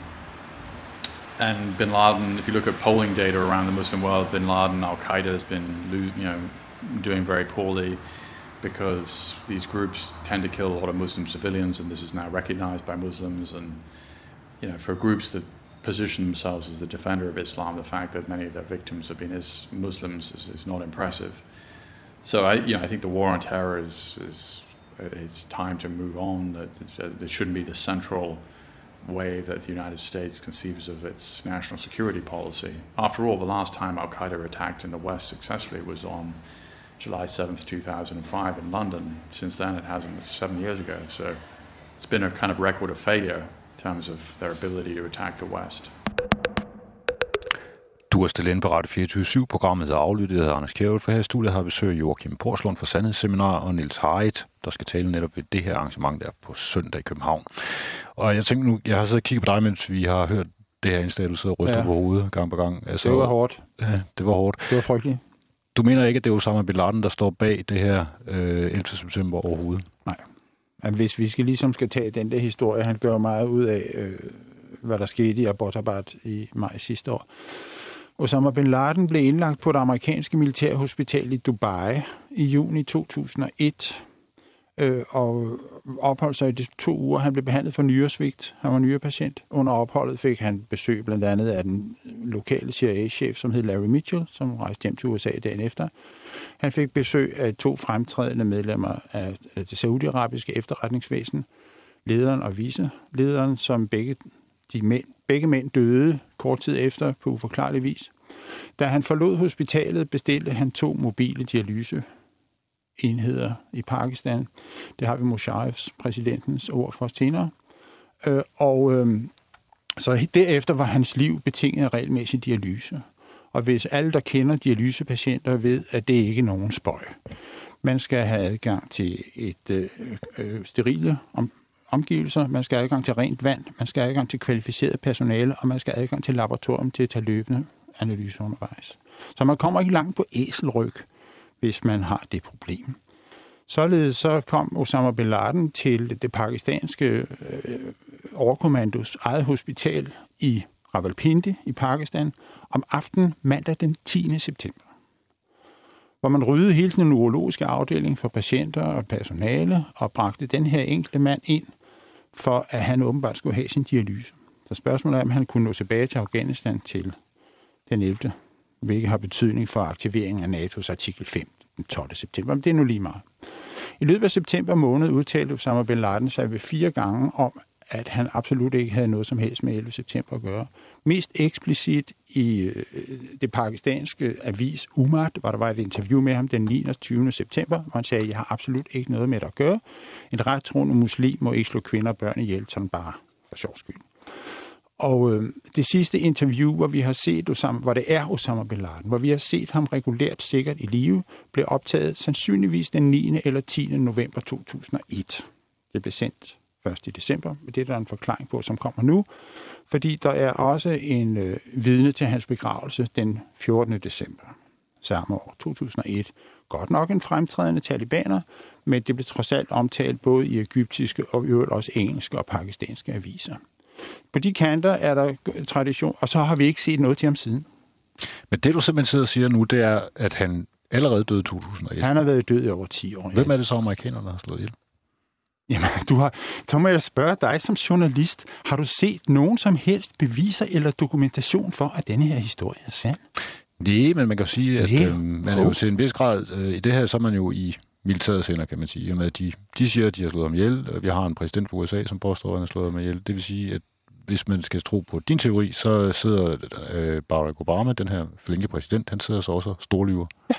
and bin Laden, if you look at polling data around the Muslim world, bin Laden, Al-Qaeda has been, you know, doing very poorly, because these groups tend to kill a lot of Muslim civilians, and this is now recognized by Muslims. And, you know, for groups that position themselves as the defender of Islam, the fact that many of their victims have been is Muslims is, is not impressive. So I, you know, I think the war on terror is, is it's time to move on. It shouldn't be the central way that the United States conceives of its national security policy. After all, the last time Al-Qaeda attacked in the West successfully was on July seventh, two thousand five in London. Since then, it hasn't. It's seven years ago. So it's been a kind of record of failure in terms of their ability to attack the West. Du er stillet ind på Radio fireogtyve syv. Programmet er aflyttet. Jeg hedder Anders Kjærulf, for her i studiet har vi besøg Joachim Porslund fra Sandhedsseminar og Niels Harrit, der skal tale netop ved det her arrangement der på søndag i København. Og jeg tænkte nu, jeg har siddet og kigget på dig, mens vi har hørt det her indslag, du sidder og ryster ja. på hovedet gang på gang. Altså, det var hårdt. Ja, det var hårdt. Det var frygteligt. Du mener ikke, at det er Osama bin Laden, der står bag det her øh, ellevte september overhovedet? Nej. Men hvis vi skal ligesom skal tage den der historie, han gør meget ud af, øh, hvad der skete i Abbottabad i maj sidste år. Osama bin Laden blev indlagt på det amerikanske militærhospital i Dubai i juni to tusind og et, øh, og opholdt sig i de to uger. Han blev behandlet for nyresvigt. Han var nyrepatient. Under opholdet fik han besøg blandt andet af den lokale C I A-chef, som hed Larry Mitchell, som rejste hjem til U S A dagen efter. Han fik besøg af to fremtrædende medlemmer af det saudiarabiske efterretningsvæsen, lederen og vicelederen, som begge, de mænd, begge mænd døde kort tid efter på uforklarlig vis. Da han forlod hospitalet, bestilte han to mobile dialyseenheder i Pakistan. Det har vi Musharrafs, præsidentens, ord for senere. Øh, og øh, så derefter var hans liv betinget af regelmæssig dialyse. Og hvis alle, der kender dialysepatienter, ved, at det ikke er nogen spøj. Man skal have adgang til et øh, øh, sterile om, omgivelser, man skal have adgang til rent vand, man skal have adgang til kvalificeret personale, og man skal have adgang til laboratorium til at tage løbende analyser undervejs. Så man kommer ikke langt på æselryg, hvis man har det problem. Således så kom Osama bin Laden til det pakistanske øh, overkommandos eget hospital i Rawalpindi i Pakistan om aftenen mandag den tiende september, hvor man ryddede hele den urologiske afdeling for patienter og personale og bragte den her enkelte mand ind, for at han åbenbart skulle have sin dialyse. Så spørgsmålet er, om han kunne nå tilbage til Afghanistan til den ellevte, hvilket har betydning for aktiveringen af NATO's artikel fem den tolvte september. Men det er nu lige meget. I løbet af september måned udtalte Osama bin Laden sig ved fire gange om, at han absolut ikke havde noget som helst med ellevte september at gøre. Mest eksplicit i øh, det pakistanske avis Umad, hvor der var et interview med ham den niogtyvende september, hvor han sagde, at jeg har absolut ikke noget med det at gøre. En rettroende muslim må ikke slå kvinder og børn ihjel, sådan bare for sjov skyld. Og øh, det sidste interview, hvor vi har set Osama, hvor det er Osama bin Laden, hvor vi har set ham regulært sikkert i live, blev optaget sandsynligvis den niende eller tiende november to tusind og et. Det blev sendt først i december, men det er der en forklaring på, som kommer nu, fordi der er også en øh, vidne til hans begravelse den fjortende december samme år, to tusind og et. Godt nok en fremtrædende talibaner, men det blev trods alt omtalt både i egyptiske og i øvrigt også engelske og pakistanske aviser. På de kanter er der tradition, og så har vi ikke set noget til ham siden. Men det, du simpelthen sidder og siger nu, det er, at han allerede døde i to tusind og et. Han har været død i over ti år. Hvem er det så, amerikanerne der har slået ihjel? Jamen, du har, så må jeg spørge dig som journalist, har du set nogen som helst beviser eller dokumentation for, at denne her historie er sand? Nej, men man kan jo sige, at yeah. øh, man er jo til en vis grad, øh, i det her, så er man jo i militærets hænder, kan man sige. Med at de, de siger, at de har slået ham ihjel. Vi har en præsident for U S A, som påstår, at han har slået ham ihjel. Det vil sige, at hvis man skal tro på din teori, så sidder øh, Barack Obama, den her flinke præsident, han sidder så også storlyver. Ja.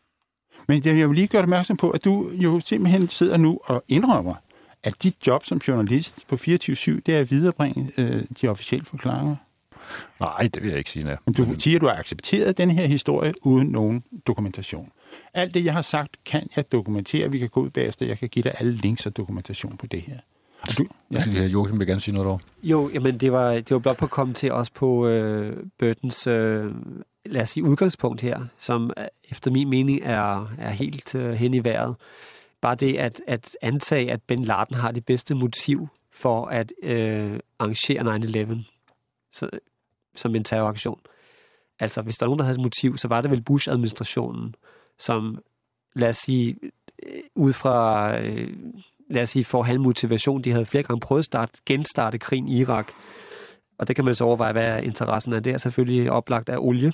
Men jeg vil lige gøre opmærksom på, at du jo simpelthen sidder nu og indrømmer, at dit job som journalist på fireogtyve syv, det er at viderebringe øh, de officielle forklaringer. Nej, det vil jeg ikke sige, nej. Men du siger, at du har accepteret den her historie uden nogen dokumentation. Alt det, jeg har sagt, kan jeg dokumentere. Vi kan gå ud bagefter. Jeg kan give dig alle links og dokumentation på det her. Du, ja. Jeg skal, Joachim vil gerne sige noget over. Jo, jamen det var, det var blot på at komme til også på øh, Burtons, øh, lad os sige, udgangspunkt her, som efter min mening er, er helt øh, hen i vejret. Bare det at, at antage, at bin Laden har det bedste motiv for at øh, arrangere nine eleven så, som en terroraktion. Altså, hvis der er nogen, der havde et motiv, så var det vel Bush-administrationen, som, lad os sige, ud fra, øh, lad os sige, for at have en motivation, de havde flere gange prøvet at starte, genstarte krigen i Irak. Og det kan man så overveje, hvad interessen er. Det er selvfølgelig oplagt af olie.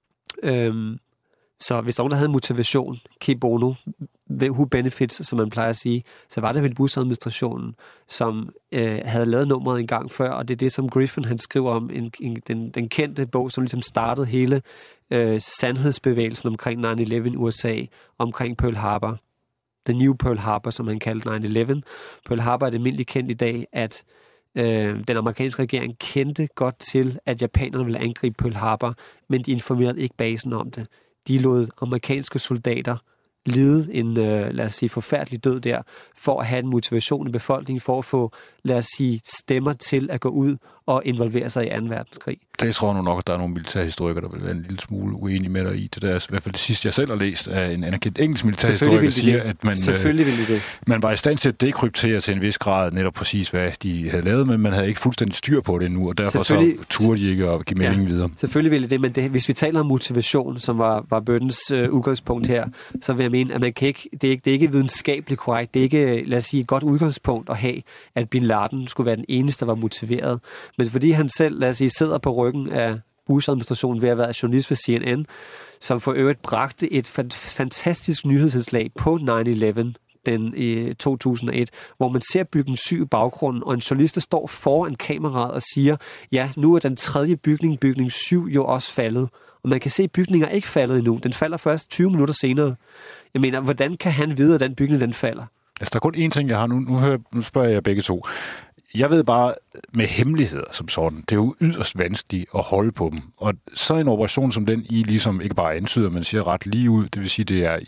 Øhm, så hvis der er nogen, der havde motivation, keep bono, who benefits, som man plejer at sige, så var det vel Bush-administrationen, som øh, havde lavet nummeret en gang før, og det er det, som Griffin han skriver om, en, en, den, den kendte bog, som ligesom startede hele øh, sandhedsbevægelsen omkring nine eleven i U S A, omkring Pearl Harbor. The New Pearl Harbor, som han kaldte nine eleven. Pearl Harbor er det almindeligt kendt i dag, at øh, den amerikanske regering kendte godt til, at japanerne ville angribe Pearl Harbor, men de informerede ikke basen om det. De lod amerikanske soldater lide en, øh, lad os sige, forfærdelig død der, for at have en motivation i befolkningen, for at få, lad os sige, stemmer til at gå ud og involvere sig i anden verdenskrig. Det tror jeg nu nok, at der er nogle militærhistorikere, der vil være en lille smule uenige med dig i. Det der er i hvert fald det sidste, jeg selv har læst af en anerkendt engelsk militærhistoriker, der siger, at man, Selvfølgelig ville det. man var i stand til at dekryptere til en vis grad netop præcis, hvad de havde lavet, men man havde ikke fuldstændig styr på det endnu, og derfor så turde de ikke at give meningen ja, videre. Selvfølgelig ville det, men det, hvis vi taler om motivation, som var, var Burtons øh, udgangspunkt her, så vil jeg mene, at man kan ikke, det, er ikke, det er ikke videnskabeligt korrekt. Det er ikke, lad os sige, et godt udgangspunkt at have, at bin Laden skulle være den eneste, der var motiveret. Men fordi han selv, lad os sige, sidder på ryggen af Bush-administrationen ved at være journalist for C N N, som for øvrigt bragte et fantastisk nyhedsindslag på nine eleven den i to tusind og et, hvor man ser bygningen syv i baggrunden, og en journalist, der står foran kameraet og siger, ja, nu er den tredje bygning, bygning syv, jo også faldet. Og man kan se, at bygningen er ikke faldet endnu. Den falder først tyve minutter senere. Jeg mener, hvordan kan han vide, at den bygning, den falder? Altså, der er kun én ting, jeg har nu. Nu, hører, nu spørger jeg begge to. Jeg ved bare, med hemmeligheder som sådan, det er jo yderst vanskeligt at holde på dem. Og så en operation som den, I ligesom ikke bare antyder, men siger ret lige ud, det vil sige, det er i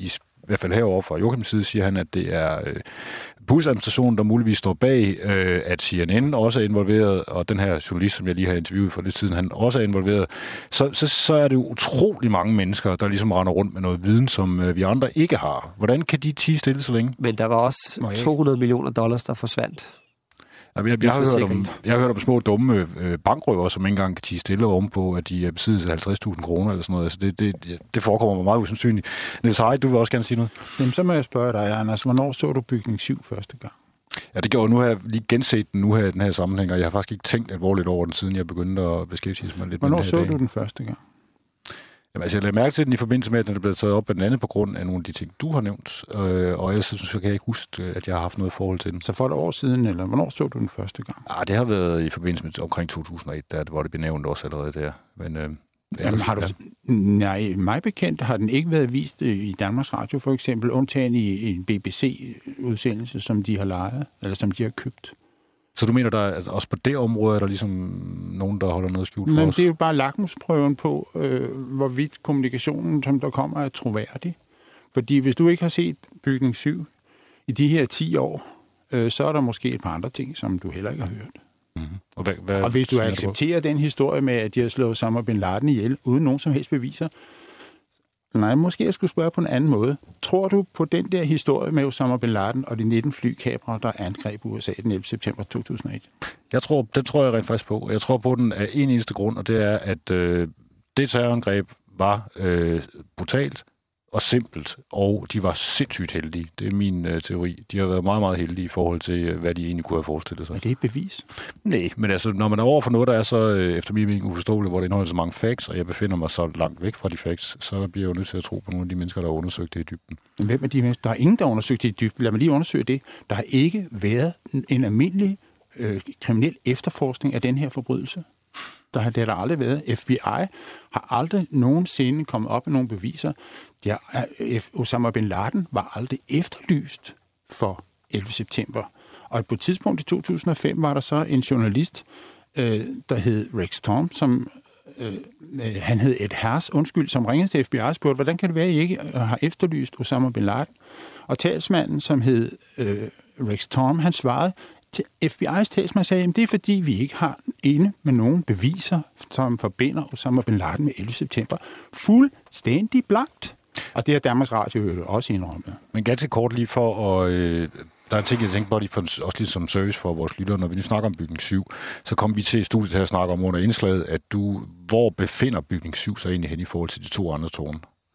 hvert fald herovre fra Joachims side, siger han, at det er øh, Bush-administrationen, der muligvis står bag, øh, at C N N også er involveret, og den her journalist, som jeg lige har interviewet for lidt siden, han også er involveret. Så, så, så er det utrolig mange mennesker, der ligesom render rundt med noget viden, som øh, vi andre ikke har. Hvordan kan de tie stille så længe? Men der var også to hundrede millioner dollars, der forsvandt. Jeg, jeg, jeg, har hørt om, jeg har hørt om små dumme øh, bankrøver, som ikke engang kan tie stille ovenpå, at de er besiddet af halvtreds tusind kroner eller sådan noget. Altså det, det, det forekommer mig meget usandsynligt. Niels Hej, du vil også gerne sige noget? Jamen, så må jeg spørge dig, Anders. Hvornår så du Bygning syv første gang? Ja, det gjorde. Nu har jeg lige genset den nu her i den her sammenhæng, og jeg har faktisk ikke tænkt alvorligt over den, siden jeg begyndte at beskæftige mig lidt Hvornår med den her så dag. du den første gang? Jamen, altså, jeg lader mærke til den i forbindelse med, at den er blevet taget op blandt andet på grund af nogle af de ting, du har nævnt. Øh, og ellers så kan jeg ikke huske, at jeg har haft noget forhold til den. Så for et år siden, eller hvornår så du den første gang? Ah, det har været i forbindelse med omkring to tusind og et, der, hvor det blev nævnt også allerede der. Men, øh, Jamen, har du... Nej, mig bekendt har den ikke været vist i Danmarks Radio, for eksempel, undtagen i en B B C-udsendelse, som de har lejet, eller som de har købt. Så du mener, der er, også på det område er der ligesom nogen, der holder noget skjult for Men os? det er jo bare lakmusprøven på, øh, hvorvidt kommunikationen, som der kommer, er troværdig. Fordi hvis du ikke har set Bygning syv i de her ti år, øh, så er der måske et par andre ting, som du heller ikke har hørt. Mm-hmm. Og, hvad, hvad og hvis du accepterer den historie med, at de har slået Osama bin Laden ihjel, uden nogen som helst beviser, nej, måske jeg skulle spørge på en anden måde. Tror du på den der historie med Osama bin Laden og de nitten flykameraer, der angreb U S A den ellevte september to tusind og et? Jeg tror, det tror jeg rent faktisk på. Jeg tror på den af en eneste grund, og det er, at øh, det terrorangreb var øh, brutalt og simpelt, og de var sindssygt heldige. Det er min øh, teori. De har været meget, meget heldige i forhold til, øh, hvad de egentlig kunne have forestillet sig. Er det et bevis? Nej, men altså, når man er over for noget, der er så, øh, efter min mening, uforståeligt, hvor det indeholder så mange facts, og jeg befinder mig så langt væk fra de facts, så bliver jeg jo nødt til at tro på nogle af de mennesker, der har undersøgt det i dybden. Men hvem er de mennesker? Der er ingen, der har undersøgt det i dybden. Lad mig lige undersøge det. Der har ikke været en almindelig øh, kriminel efterforskning af den her forbrydelse. Der har det der aldrig været. F B I har aldrig nogensinde kommet op med nogle beviser. Ja, Osama bin Laden var aldrig efterlyst for ellevte september. Og på et tidspunkt i to tusind og fem var der så en journalist, øh, der hed Rex Tom, som øh, han hed Ed Harris, undskyld, som ringede til F B I og spurgte, hvordan kan det være, at I ikke har efterlyst Osama bin Laden? Og talsmanden, som hed øh, Rex Tom, han svarede, F B I's talsmand sagde, at det er fordi, vi ikke har inde med nogen beviser, som forbinder Osama bin Laden med ellevte september. Fuldstændig blankt. Og det har Danmarks Radio jo også indrømmet. Men ganske kort lige for at... Øh, der er en ting, jeg tænker på, lige for, også lige som service for vores lyttere. Når vi nu snakker om Bygning syv, så kommer vi til studiet til at snakke om under indslaget, at du... Hvor befinder Bygning syv sig egentlig hen i forhold til de to andre tårne?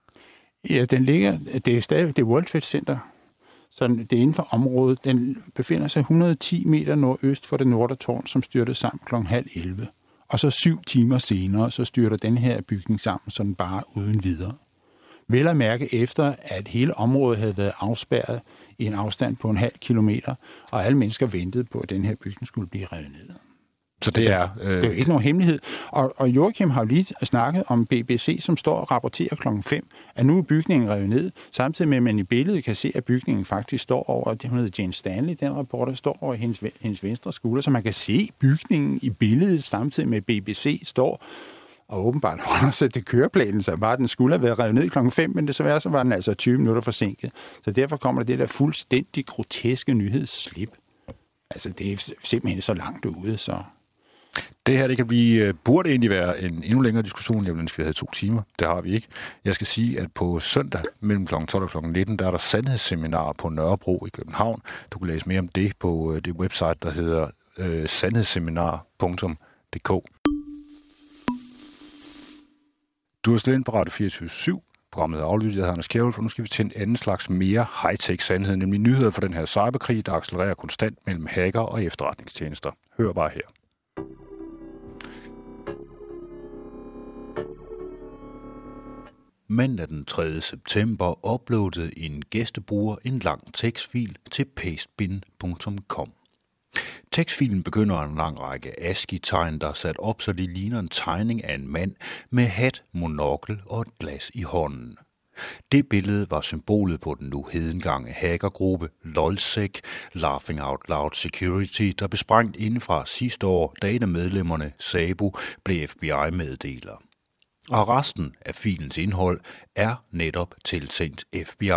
Ja, den ligger... Det er stadig det er World Trade Center. Så det er inden for området. Den befinder sig et hundrede og ti meter nordøst for det nordre tårn, som styrtede sammen klokken halv elleve. Og så syv timer senere, så styrter den her bygning sammen, sådan bare uden videre. Vel at mærke efter, at hele området havde været afspærret i en afstand på en halv kilometer, og alle mennesker ventede på, at den her bygning skulle blive revet ned. Så det er... Øh... Det er jo ikke nogen hemmelighed. Og, og Joachim har jo lige snakket om B B C, som står og rapporterer klokken fem, at nu er bygningen revet ned, samtidig med, at man i billedet kan se, at bygningen faktisk står over, det hedder Jane Stanley, den rapporter, står over hendes, hendes venstre skulder, så man kan se bygningen i billedet, samtidig med B B C står og åbenbart holder sig til køreplanen, så bare den skulle have været revet ned klokken fem, men desværre så var den altså tyve minutter forsinket. Så derfor kommer der det der fuldstændig groteske nyhedsslip. Altså, det er simpelthen så langt ude, så... Det her, det kan blive, burde egentlig være en endnu længere diskussion. Jeg ville ønske, vi havde to timer. Det har vi ikke. Jeg skal sige, at på søndag mellem klokken tolv og klokken nitten, der er der sandhedsseminarer på Nørrebro i København. Du kan læse mere om det på det website, der hedder øh, sandhedsseminar punktum d k. Du har stillet ind på Radio fireogtyve syv. Programmet er aflyttet. Jeg hedder Anders Kjærulf, for nu skal vi til en anden slags mere high-tech sandhed, nemlig nyheder for den her cyberkrig, der accelererer konstant mellem hacker og efterretningstjenester. Hør bare her. Mandag den tredje september uploadede en gæstebruger en lang tekstfil til pastebin punktum com. Tekstfilen begynder en lang række ASCII-tegn, der er sat op, så de ligner en tegning af en mand med hat, monokkel og et glas i hånden. Det billede var symbolet på den nu hedengange hackergruppe LOLSEC, Laughing Out Loud Security, der blev sprængt indefra sidste år, da en af medlemmerne, Sabu, blev F B I-meddeler. Og resten af filens indhold er netop tiltænkt F B I.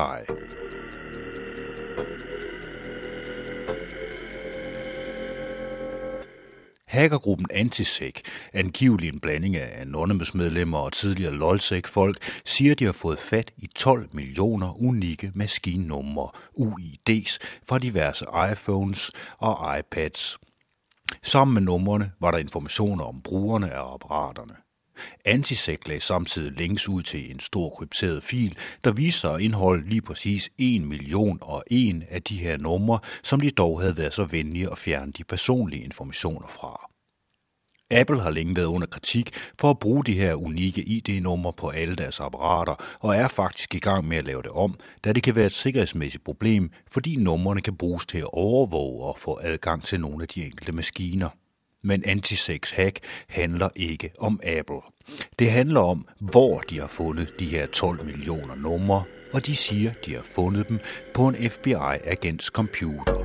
Hackergruppen Antisec, angiveligt en blanding af Anonymous-medlemmer og tidligere LOLsec-folk, siger, de har fået fat i tolv millioner unikke maskinnumre, U I D's, fra diverse iPhones og iPads. Sammen med numrene var der informationer om brugerne af apparaterne. Antisec lagde samtidig links ud til en stor krypteret fil, der viste sig at indeholde lige præcis en million og en af de her numre, som de dog havde været så venlige at fjerne de personlige informationer fra. Apple har længe været under kritik for at bruge de her unikke I D-numre på alle deres apparater, og er faktisk i gang med at lave det om, da det kan være et sikkerhedsmæssigt problem, fordi numrene kan bruges til at overvåge og få adgang til nogle af de enkelte maskiner. Men Antisecs hack handler ikke om Apple. Det handler om, hvor de har fundet de her tolv millioner numre, og de siger, de har fundet dem på en F B I-agents computer.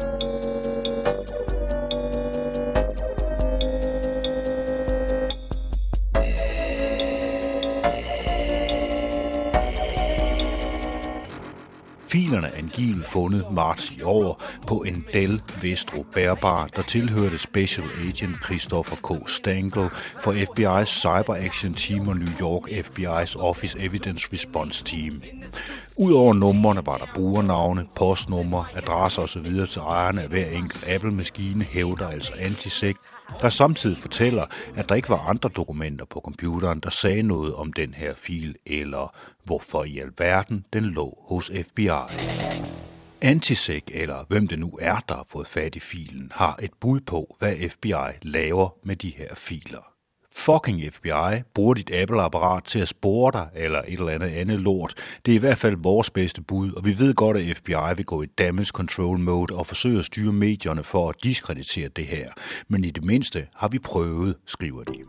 Filerne er angiveligt fundet marts i år på en Dell Vestro bærbar, der tilhørte Special Agent Christopher K. Stangl for F B I's Cyber Action Team og New York F B I's Office Evidence Response Team. Udover numrene var der brugernavne, postnumre, adresser osv. til ejerne af hver enkelt Apple-maskine, hævder altså Antisec, der samtidig fortæller, at der ikke var andre dokumenter på computeren, der sagde noget om den her fil, eller hvorfor i alverden den lå hos F B I. Antisec, eller hvem det nu er, der har fået fat i filen, har et bud på, hvad F B I laver med de her filer. Fucking F B I bruger dit Apple-apparat til at spore dig, eller et eller andet andet lort. Det er i hvert fald vores bedste bud, og vi ved godt, at F B I vil gå i damage control mode og forsøge at styre medierne for at diskreditere det her. Men i det mindste har vi prøvet, skriver de.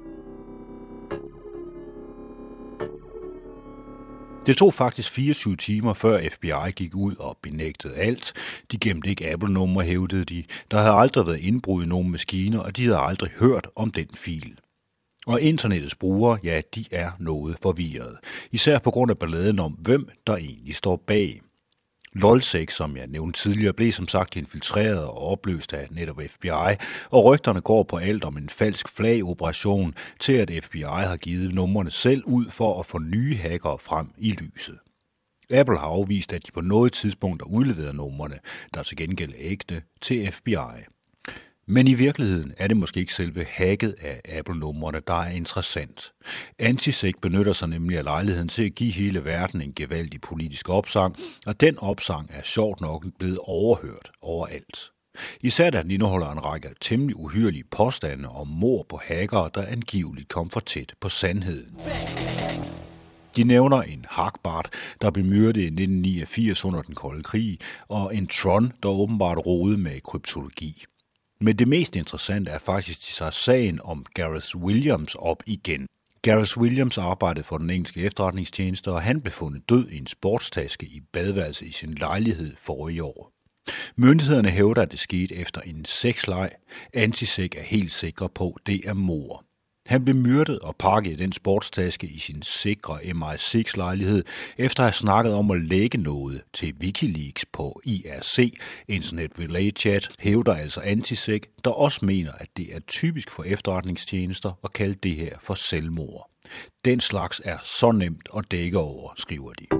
Det tog faktisk fireogtyve timer før F B I gik ud og benægtede alt. De gemte ikke Apple-numre, hævdede de. Der havde aldrig været indbrud i nogle maskiner, og de havde aldrig hørt om den fil. Og internettets brugere, ja, de er noget forvirret. Især på grund af balladen om, hvem der egentlig står bag. LOLsec, som jeg nævnte tidligere, blev som sagt infiltreret og opløst af netop F B I, og rygterne går på alt om en falsk flag-operation til, at F B I har givet numrene selv ud for at få nye hackere frem i lyset. Apple har afvist, at de på noget tidspunkt har udleveret numrene, der til gengæld er ægte, til F B I. Men i virkeligheden er det måske ikke selve hacket af Apple-numrene, der er interessant. Antisec benytter sig nemlig af lejligheden til at give hele verden en gevaldig politisk opsang, og den opsang er sjovt nok blevet overhørt overalt. Især da den indeholder en række temmelig uhyrlige påstande om mord på hackere, der angiveligt kom for tæt på sandheden. De nævner en Hagbart, der blev myrdet i nitten niogfirs under den kolde krig, og en Tron, der åbenbart rodede med kryptologi. Men det mest interessante er faktisk, at de tager sagen om Gareth Williams op igen. Gareth Williams arbejdede for den engelske efterretningstjeneste, og han blev fundet død i en sportstaske i badeværelset i sin lejlighed forrige år. Myndighederne hævder, at det skete efter en sexleg. Antisec er helt sikre på, at det er mord. Han blev myrdet og pakket i den sportstaske i sin sikre M I seks lejlighed, efter at have snakket om at lægge noget til Wikileaks på I R C, Internet Relay Chat, hævder altså Antisec, der også mener, at det er typisk for efterretningstjenester at kalde det her for selvmord. Den slags er så nemt at dække over, skriver de.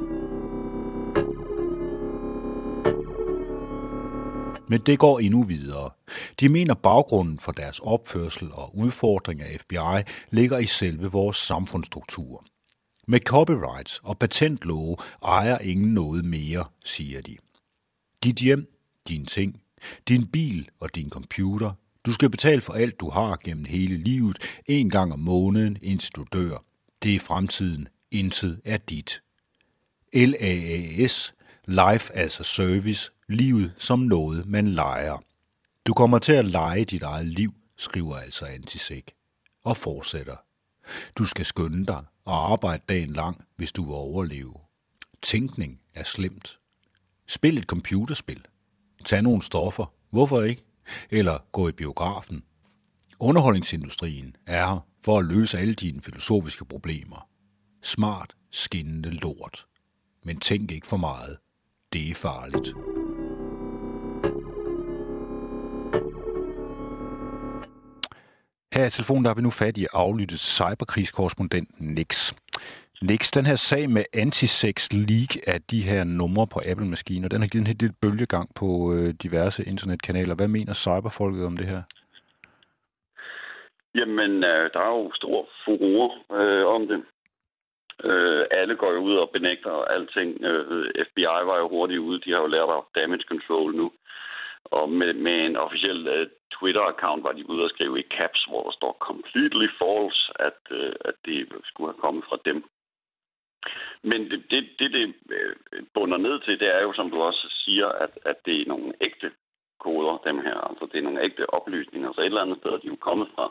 Men det går endnu videre. De mener, baggrunden for deres opførsel og udfordring af F B I ligger i selve vores samfundsstruktur. Med copyrights og patentlove ejer ingen noget mere, siger de. Dit hjem, dine ting, din bil og din computer. Du skal betale for alt, du har gennem hele livet, en gang om måneden, indtil du dør. Det er fremtiden. Intet er dit. L A A S, Life as a Service, livet som noget, man lejer. Du kommer til at leje dit eget liv, skriver altså Antisec, og fortsætter. Du skal skynde dig og arbejde dagen lang, hvis du vil overleve. Tænkning er slemt. Spil et computerspil. Tag nogle stoffer. Hvorfor ikke? Eller gå i biografen. Underholdningsindustrien er her for at løse alle dine filosofiske problemer. Smart, skinnende lort. Men tænk ikke for meget. Det er farligt. Her i telefonen der har vi nu fat i aflyttet cyberkrigskorrespondenten Nix. Nix, den her sag med anti-sex leak af de her numre på Apple-maskiner, den har givet en helt lille bølgegang på øh, diverse internetkanaler. Hvad mener cyberfolket om det her? Jamen, øh, der er jo stor furore øh, om det. Øh, alle går jo ud og benægter alting. Øh, F B I var jo hurtigt ude. De har jo lært af damage control nu. Og med, med en officiel uh, Twitter-account var de ude og skrive i caps, hvor der står completely false, at, uh, at det skulle have kommet fra dem. Men det, det, det, det bunder ned til, det er jo, som du også siger, at, at det er nogle ægte koder, dem her. Altså, det er nogle ægte oplysninger, så et eller andet sted de er jo kommet fra.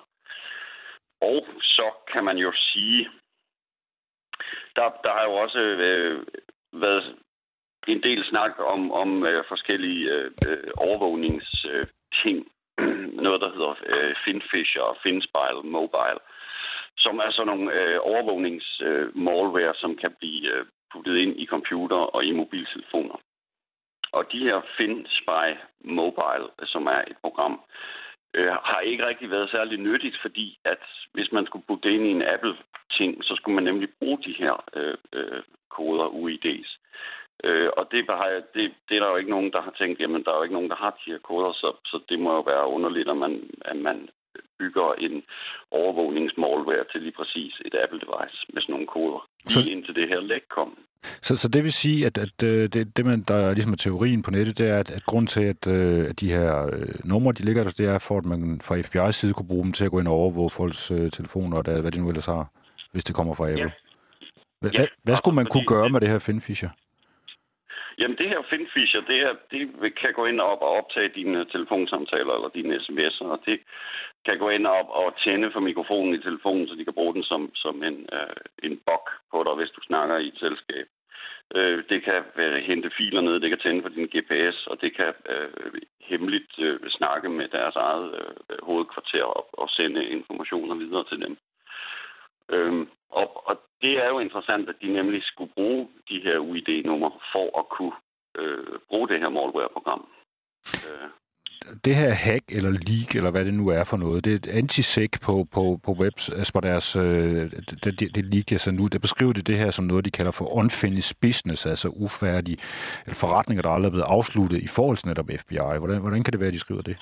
Og så kan man jo sige, der, der har jo også øh, været en del snak om, om øh, forskellige øh, overvågningsting. Øh, Noget, der hedder øh, FinFisher og FinSpy Mobile, som er sådan nogle øh, overvågnings-malware, øh, som kan blive øh, puttet ind i computer og i mobiltelefoner. Og de her FinSpy Mobile, som er et program, øh, har ikke rigtig været særlig nyttigt, fordi at hvis man skulle putte det ind i en Apple-ting, så skulle man nemlig bruge de her øh, øh, koder, U I D's. Øh, og det, det, det er der jo ikke nogen, der har tænkt, jamen der er jo ikke nogen, der har de her koder, så, så det må jo være underligt, at man, at man bygger en overvågningsmalware til lige præcis et Apple-device med sådan nogle koder, så, lige indtil det her læk kom. Så, så det vil sige, at, at det, det man, der er ligesom teorien på nettet, det er, at, at grund til, at, at de her øh, numre, de ligger der, det er for, at man fra F B I's side kunne bruge dem til at gå ind og overvåge folks øh, telefoner, og der, hvad de nu ellers har, hvis det kommer fra Apple. Ja. Hvad, ja, hvad skulle man kunne gøre med det her FinFisher? Jamen det her FinFisher, det, her, det kan gå ind op og optage dine telefonsamtaler eller dine sms'er, og det kan gå ind op og tænde for mikrofonen i telefonen, så de kan bruge den som, som en, øh, en bok på dig, hvis du snakker i et selskab. Øh, det kan øh, hente filer ned, det kan tænde for din G P S, og det kan øh, hemmeligt øh, snakke med deres eget øh, hovedkvarter op og sende informationer videre til dem. Øhm, og, og det er jo interessant, at de nemlig skulle bruge de her U I D-numre for at kunne øh, bruge det her malware-program. Øh. Det her hack eller leak, eller hvad det nu er for noget, det er et anti-sec på, på, på webs, altså på deres, øh, det, det, det leak, jeg så nu, der beskriver de det her som noget, de kalder for unfinished business, altså ufærdige eller forretninger, der aldrig er blevet afsluttet i forhold til netop F B I. Hvordan, hvordan kan det være, at de skriver det?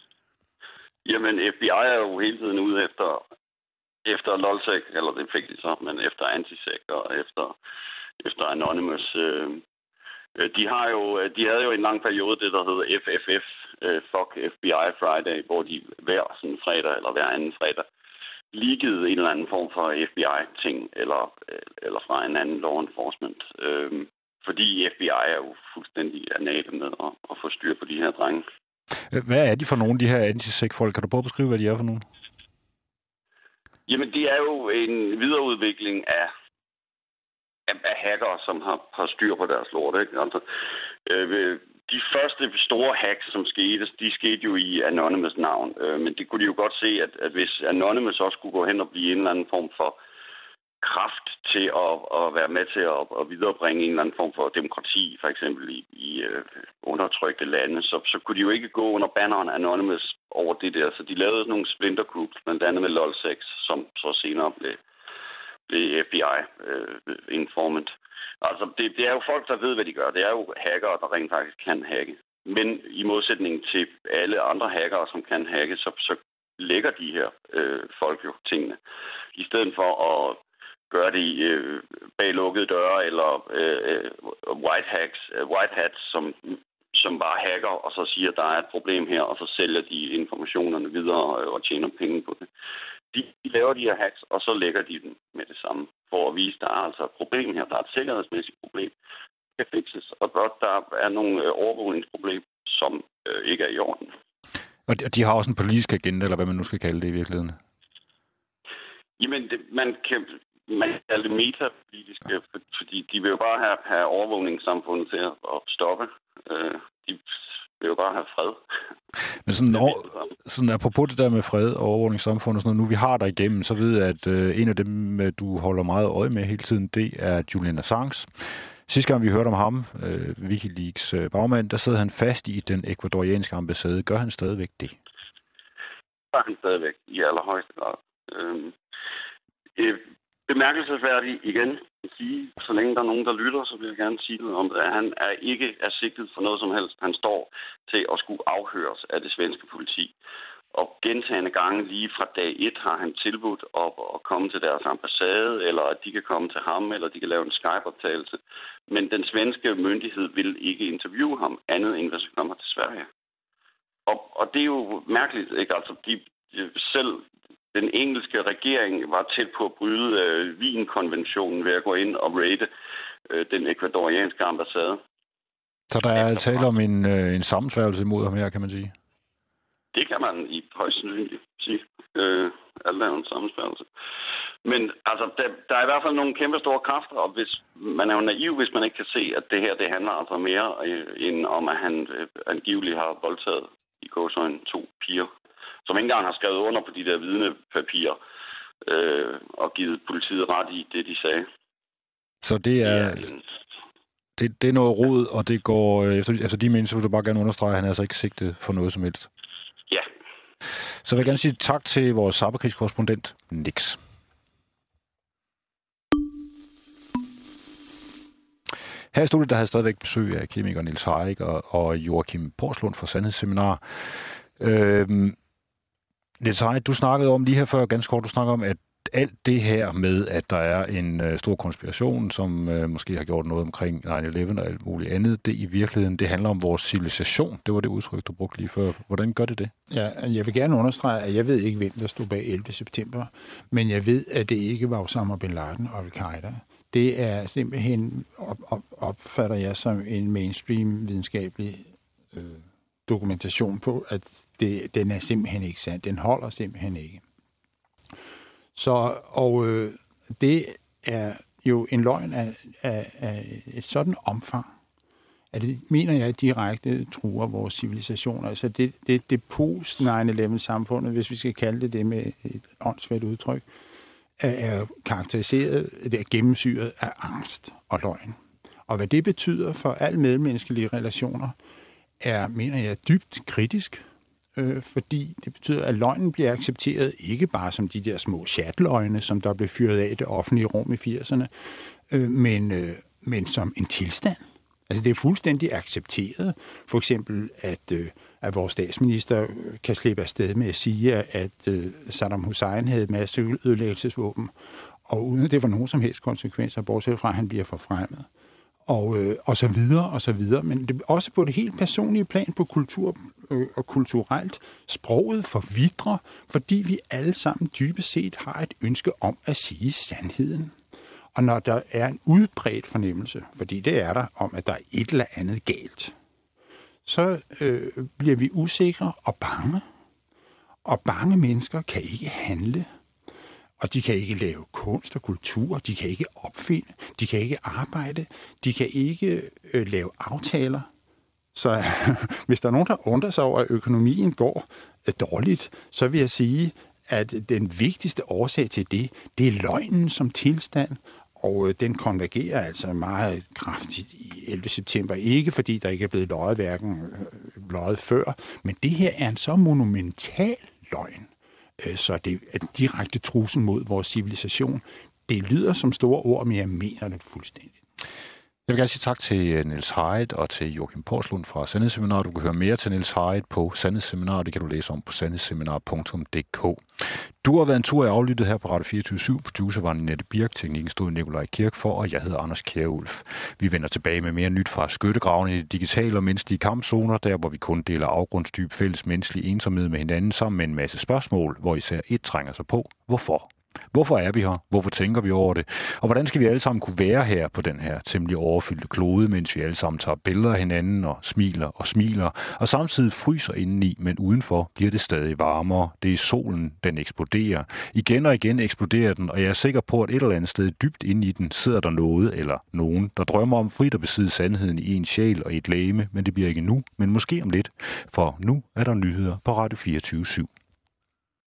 Jamen, F B I er jo hele tiden ude efter efter LulzSec, eller det fik de så, men efter AntiSec og efter, efter Anonymous. Øh, de har jo, de havde jo en lang periode, det der hedder F F F, øh, Fuck F B I Friday, hvor de hver sådan fredag eller hver anden fredag leakede en eller anden form for F B I-ting, eller, eller fra en anden law enforcement. Øh, fordi F B I er jo fuldstændig anale med at, at få styr på de her drenge. Hvad er de for nogle, de her anti-sec-folk? Kan du prøve at beskrive, hvad de er for nogle? Jamen, det er jo en videreudvikling af, af, af hackere, som har, har styr på deres lort, ikke? Altså, øh, de første store hacks, som skete, de skete jo i Anonymous navn. Øh, men det kunne de jo godt se, at, at hvis Anonymous også skulle gå hen og blive en eller anden form for kraft til at, at være med til at, at viderebringe en eller anden form for demokrati, for eksempel i, i uh, undertrykte lande, så, så kunne de jo ikke gå under banneren Anonymous over det der. Så de lavede nogle splinter groups, blandt andet med LulzSec, som så senere blev, blev F B I uh, informant. Altså, det, det er jo folk, der ved, hvad de gør. Det er jo hackere, der rent faktisk kan hacke. Men i modsætning til alle andre hackere, som kan hacke, så, så lægger de her øh, folk jo tingene. I stedet for at gøre det øh, bag lukkede døre, eller øh, white hacks, øh, white hats, som, som bare hacker, og så siger, at der er et problem her, og så sælger de informationerne videre øh, og tjener penge på det. De, de laver de her hacks, og så lægger de dem med det samme, for at vise, at der er altså et problem her. Der er et sikkerhedsmæssigt problem, der kan fikses, og der er nogle øh, overvågningsproblemer, som øh, ikke er i orden. Og de, de har også en politisk agenda, eller hvad man nu skal kalde det i virkeligheden? Jamen, det, man kan... Man kan kalde det metapolitiske, fordi de vil jo bare have, have overvågningssamfundet til at stoppe. De, vil jo bare have fred. Men sådan, over, sådan apropos det der med fred og overvågningssamfund og sådan noget, nu vi har der igennem, så ved jeg, at øh, en af dem, du holder meget øje med hele tiden, det er Julian Assange. Sidste gang vi hørte om ham, øh, WikiLeaks øh, bagmand, der sidder han fast i den ekvadorianske ambassade. Gør han stadigvæk det? Gør han stadigvæk i allerhøjeste grad. Øhm, øh, bemærkelsesværdigt igen at sige, så længe der er nogen, der lytter, så vil jeg gerne sige noget om det, at han er ikke er sigtet for noget som helst. Han står til at skulle afhøres af det svenske politi. Og gentagne gange lige fra dag et har han tilbudt op at komme til deres ambassade, eller at de kan komme til ham, eller de kan lave en Skype-optagelse. Men den svenske myndighed vil ikke interviewe ham, andet end hvis han kommer til Sverige. Og, og det er jo mærkeligt, ikke? Altså, de, de, selv den engelske regering var tæt på at bryde øh, Wien-konventionen ved at gå ind og raide øh, den ekvadorianske ambassade. Så der er tale om en, øh, en sammensværgelse imod ham her, kan man sige? Det kan man i højst sandsynligt sige. Øh, alt er jo en sammensværgelse. Men altså, der, der er i hvert fald nogle kæmpe store kræfter, og hvis, man er jo naiv, hvis man ikke kan se, at det her det handler altså mere øh, end om, at han øh, angiveligt har voldtaget i gåseøjne to piger, som ikke engang har skrevet under på de der vidnepapirer øh, og givet politiet ret i det, de sagde. Så det er, ja, det, det er noget rod, og det går efter altså de mennesker, vil du bare gerne understrege, at han er altså ikke sigtet for noget som helst. Ja. Så vil jeg gerne sige tak til vores cyberkrigskorrespondent, Nix. Her i studiet, der havde stadigvæk besøg af kemiker Niels Harik og, og Joachim Porslund fra Sandhedsseminar. Øhm, Niels Harik, du snakkede om lige her før, ganske kort, du snakkede om, at alt det her med, at der er en øh, stor konspiration, som øh, måske har gjort noget omkring nine eleven og alt muligt andet, det i virkeligheden, det handler om vores civilisation. Det var det udtryk, du brugte lige før. Hvordan gør det det? Ja, jeg vil gerne understrege, at jeg ved ikke, hvem der stod bag ellevte september, men jeg ved, at det ikke var Osama bin Laden og Al-Qaida. Det er simpelthen, op, op, opfatter jeg som en mainstream videnskabelig øh, dokumentation på, at det, den er simpelthen ikke sand. Den holder simpelthen ikke. Så, og øh, det er jo en løgn af, af, af et sådan omfang, at det mener jeg direkte truer vores civilisation. Altså det, det, det post nine eleven-samfundet, hvis vi skal kalde det det med et åndssvagt udtryk, er karakteriseret, det er gennemsyret af angst og løgn. Og hvad det betyder for alle medmenneskelige relationer, er, mener jeg, dybt kritisk, øh, fordi det betyder, at løgnen bliver accepteret ikke bare som de der små chatløgne, som der blev fyret af i det offentlige rum i firserne, øh, men, øh, men som en tilstand. Altså det er fuldstændig accepteret. For eksempel, at, øh, at vores statsminister kan slippe afsted med at sige, at øh, Saddam Hussein havde masseødelæggelsesvåben, og uden at det var nogen som helst konsekvenser, bortset fra, at han bliver forfremmet. Og, øh, og så videre, og så videre. Men det, også på det helt personlige plan, på kultur øh, og kulturelt, sproget forvitrer, fordi vi alle sammen dybest set har et ønske om at sige sandheden. Og når der er en udbredt fornemmelse, fordi det er der, om at der er et eller andet galt, så øh, bliver vi usikre og bange. Og bange mennesker kan ikke handle. Og de kan ikke lave kunst og kultur, de kan ikke opfinde, de kan ikke arbejde, de kan ikke øh, lave aftaler. Så øh, hvis der er nogen, der undrer sig over, at økonomien går øh, dårligt, så vil jeg sige, at den vigtigste årsag til det, det er løgnen som tilstand, og øh, den konvergerer altså meget kraftigt i ellevte september. Ikke fordi der ikke er blevet løjet hverken øh, løjet før, men det her er en så monumental løgn, så det er en direkte trussel mod vores civilisation. Det lyder som store ord, men jeg mener det fuldstændigt. Jeg vil gerne sige tak til Niels Harik og til Joachim Porslund fra Sandhedsseminar. Du kan høre mere til Niels Harik på Sandhedsseminar, det kan du læse om på sandhedsseminar punktum d k. Du har været en tur i aflyttet her på Radio fireogtyve syv. Producer var Nette Birk, teknikken stod Nikolaj Kirk for, og jeg hedder Anders Kjærulf. Vi vender tilbage med mere nyt fra skyttegravene i de digitale og menneskelige kampzoner, der hvor vi kun deler afgrundsdyb fælles menneskelig ensomhed med hinanden sammen med en masse spørgsmål, hvor især et trænger sig på. Hvorfor? Hvorfor er vi her? Hvorfor tænker vi over det? Og hvordan skal vi alle sammen kunne være her på den her temmelig overfyldte klode, mens vi alle sammen tager billeder af hinanden og smiler og smiler, og samtidig fryser indeni, men udenfor bliver det stadig varmere. Det er solen, den eksploderer. Igen og igen eksploderer den, og jeg er sikker på, at et eller andet sted dybt inde i den sidder der noget eller nogen, der drømmer om frit at besidde sandheden i en sjæl og et legeme, men det bliver ikke nu, men måske om lidt. For nu er der nyheder på Radio fireogtyve syv.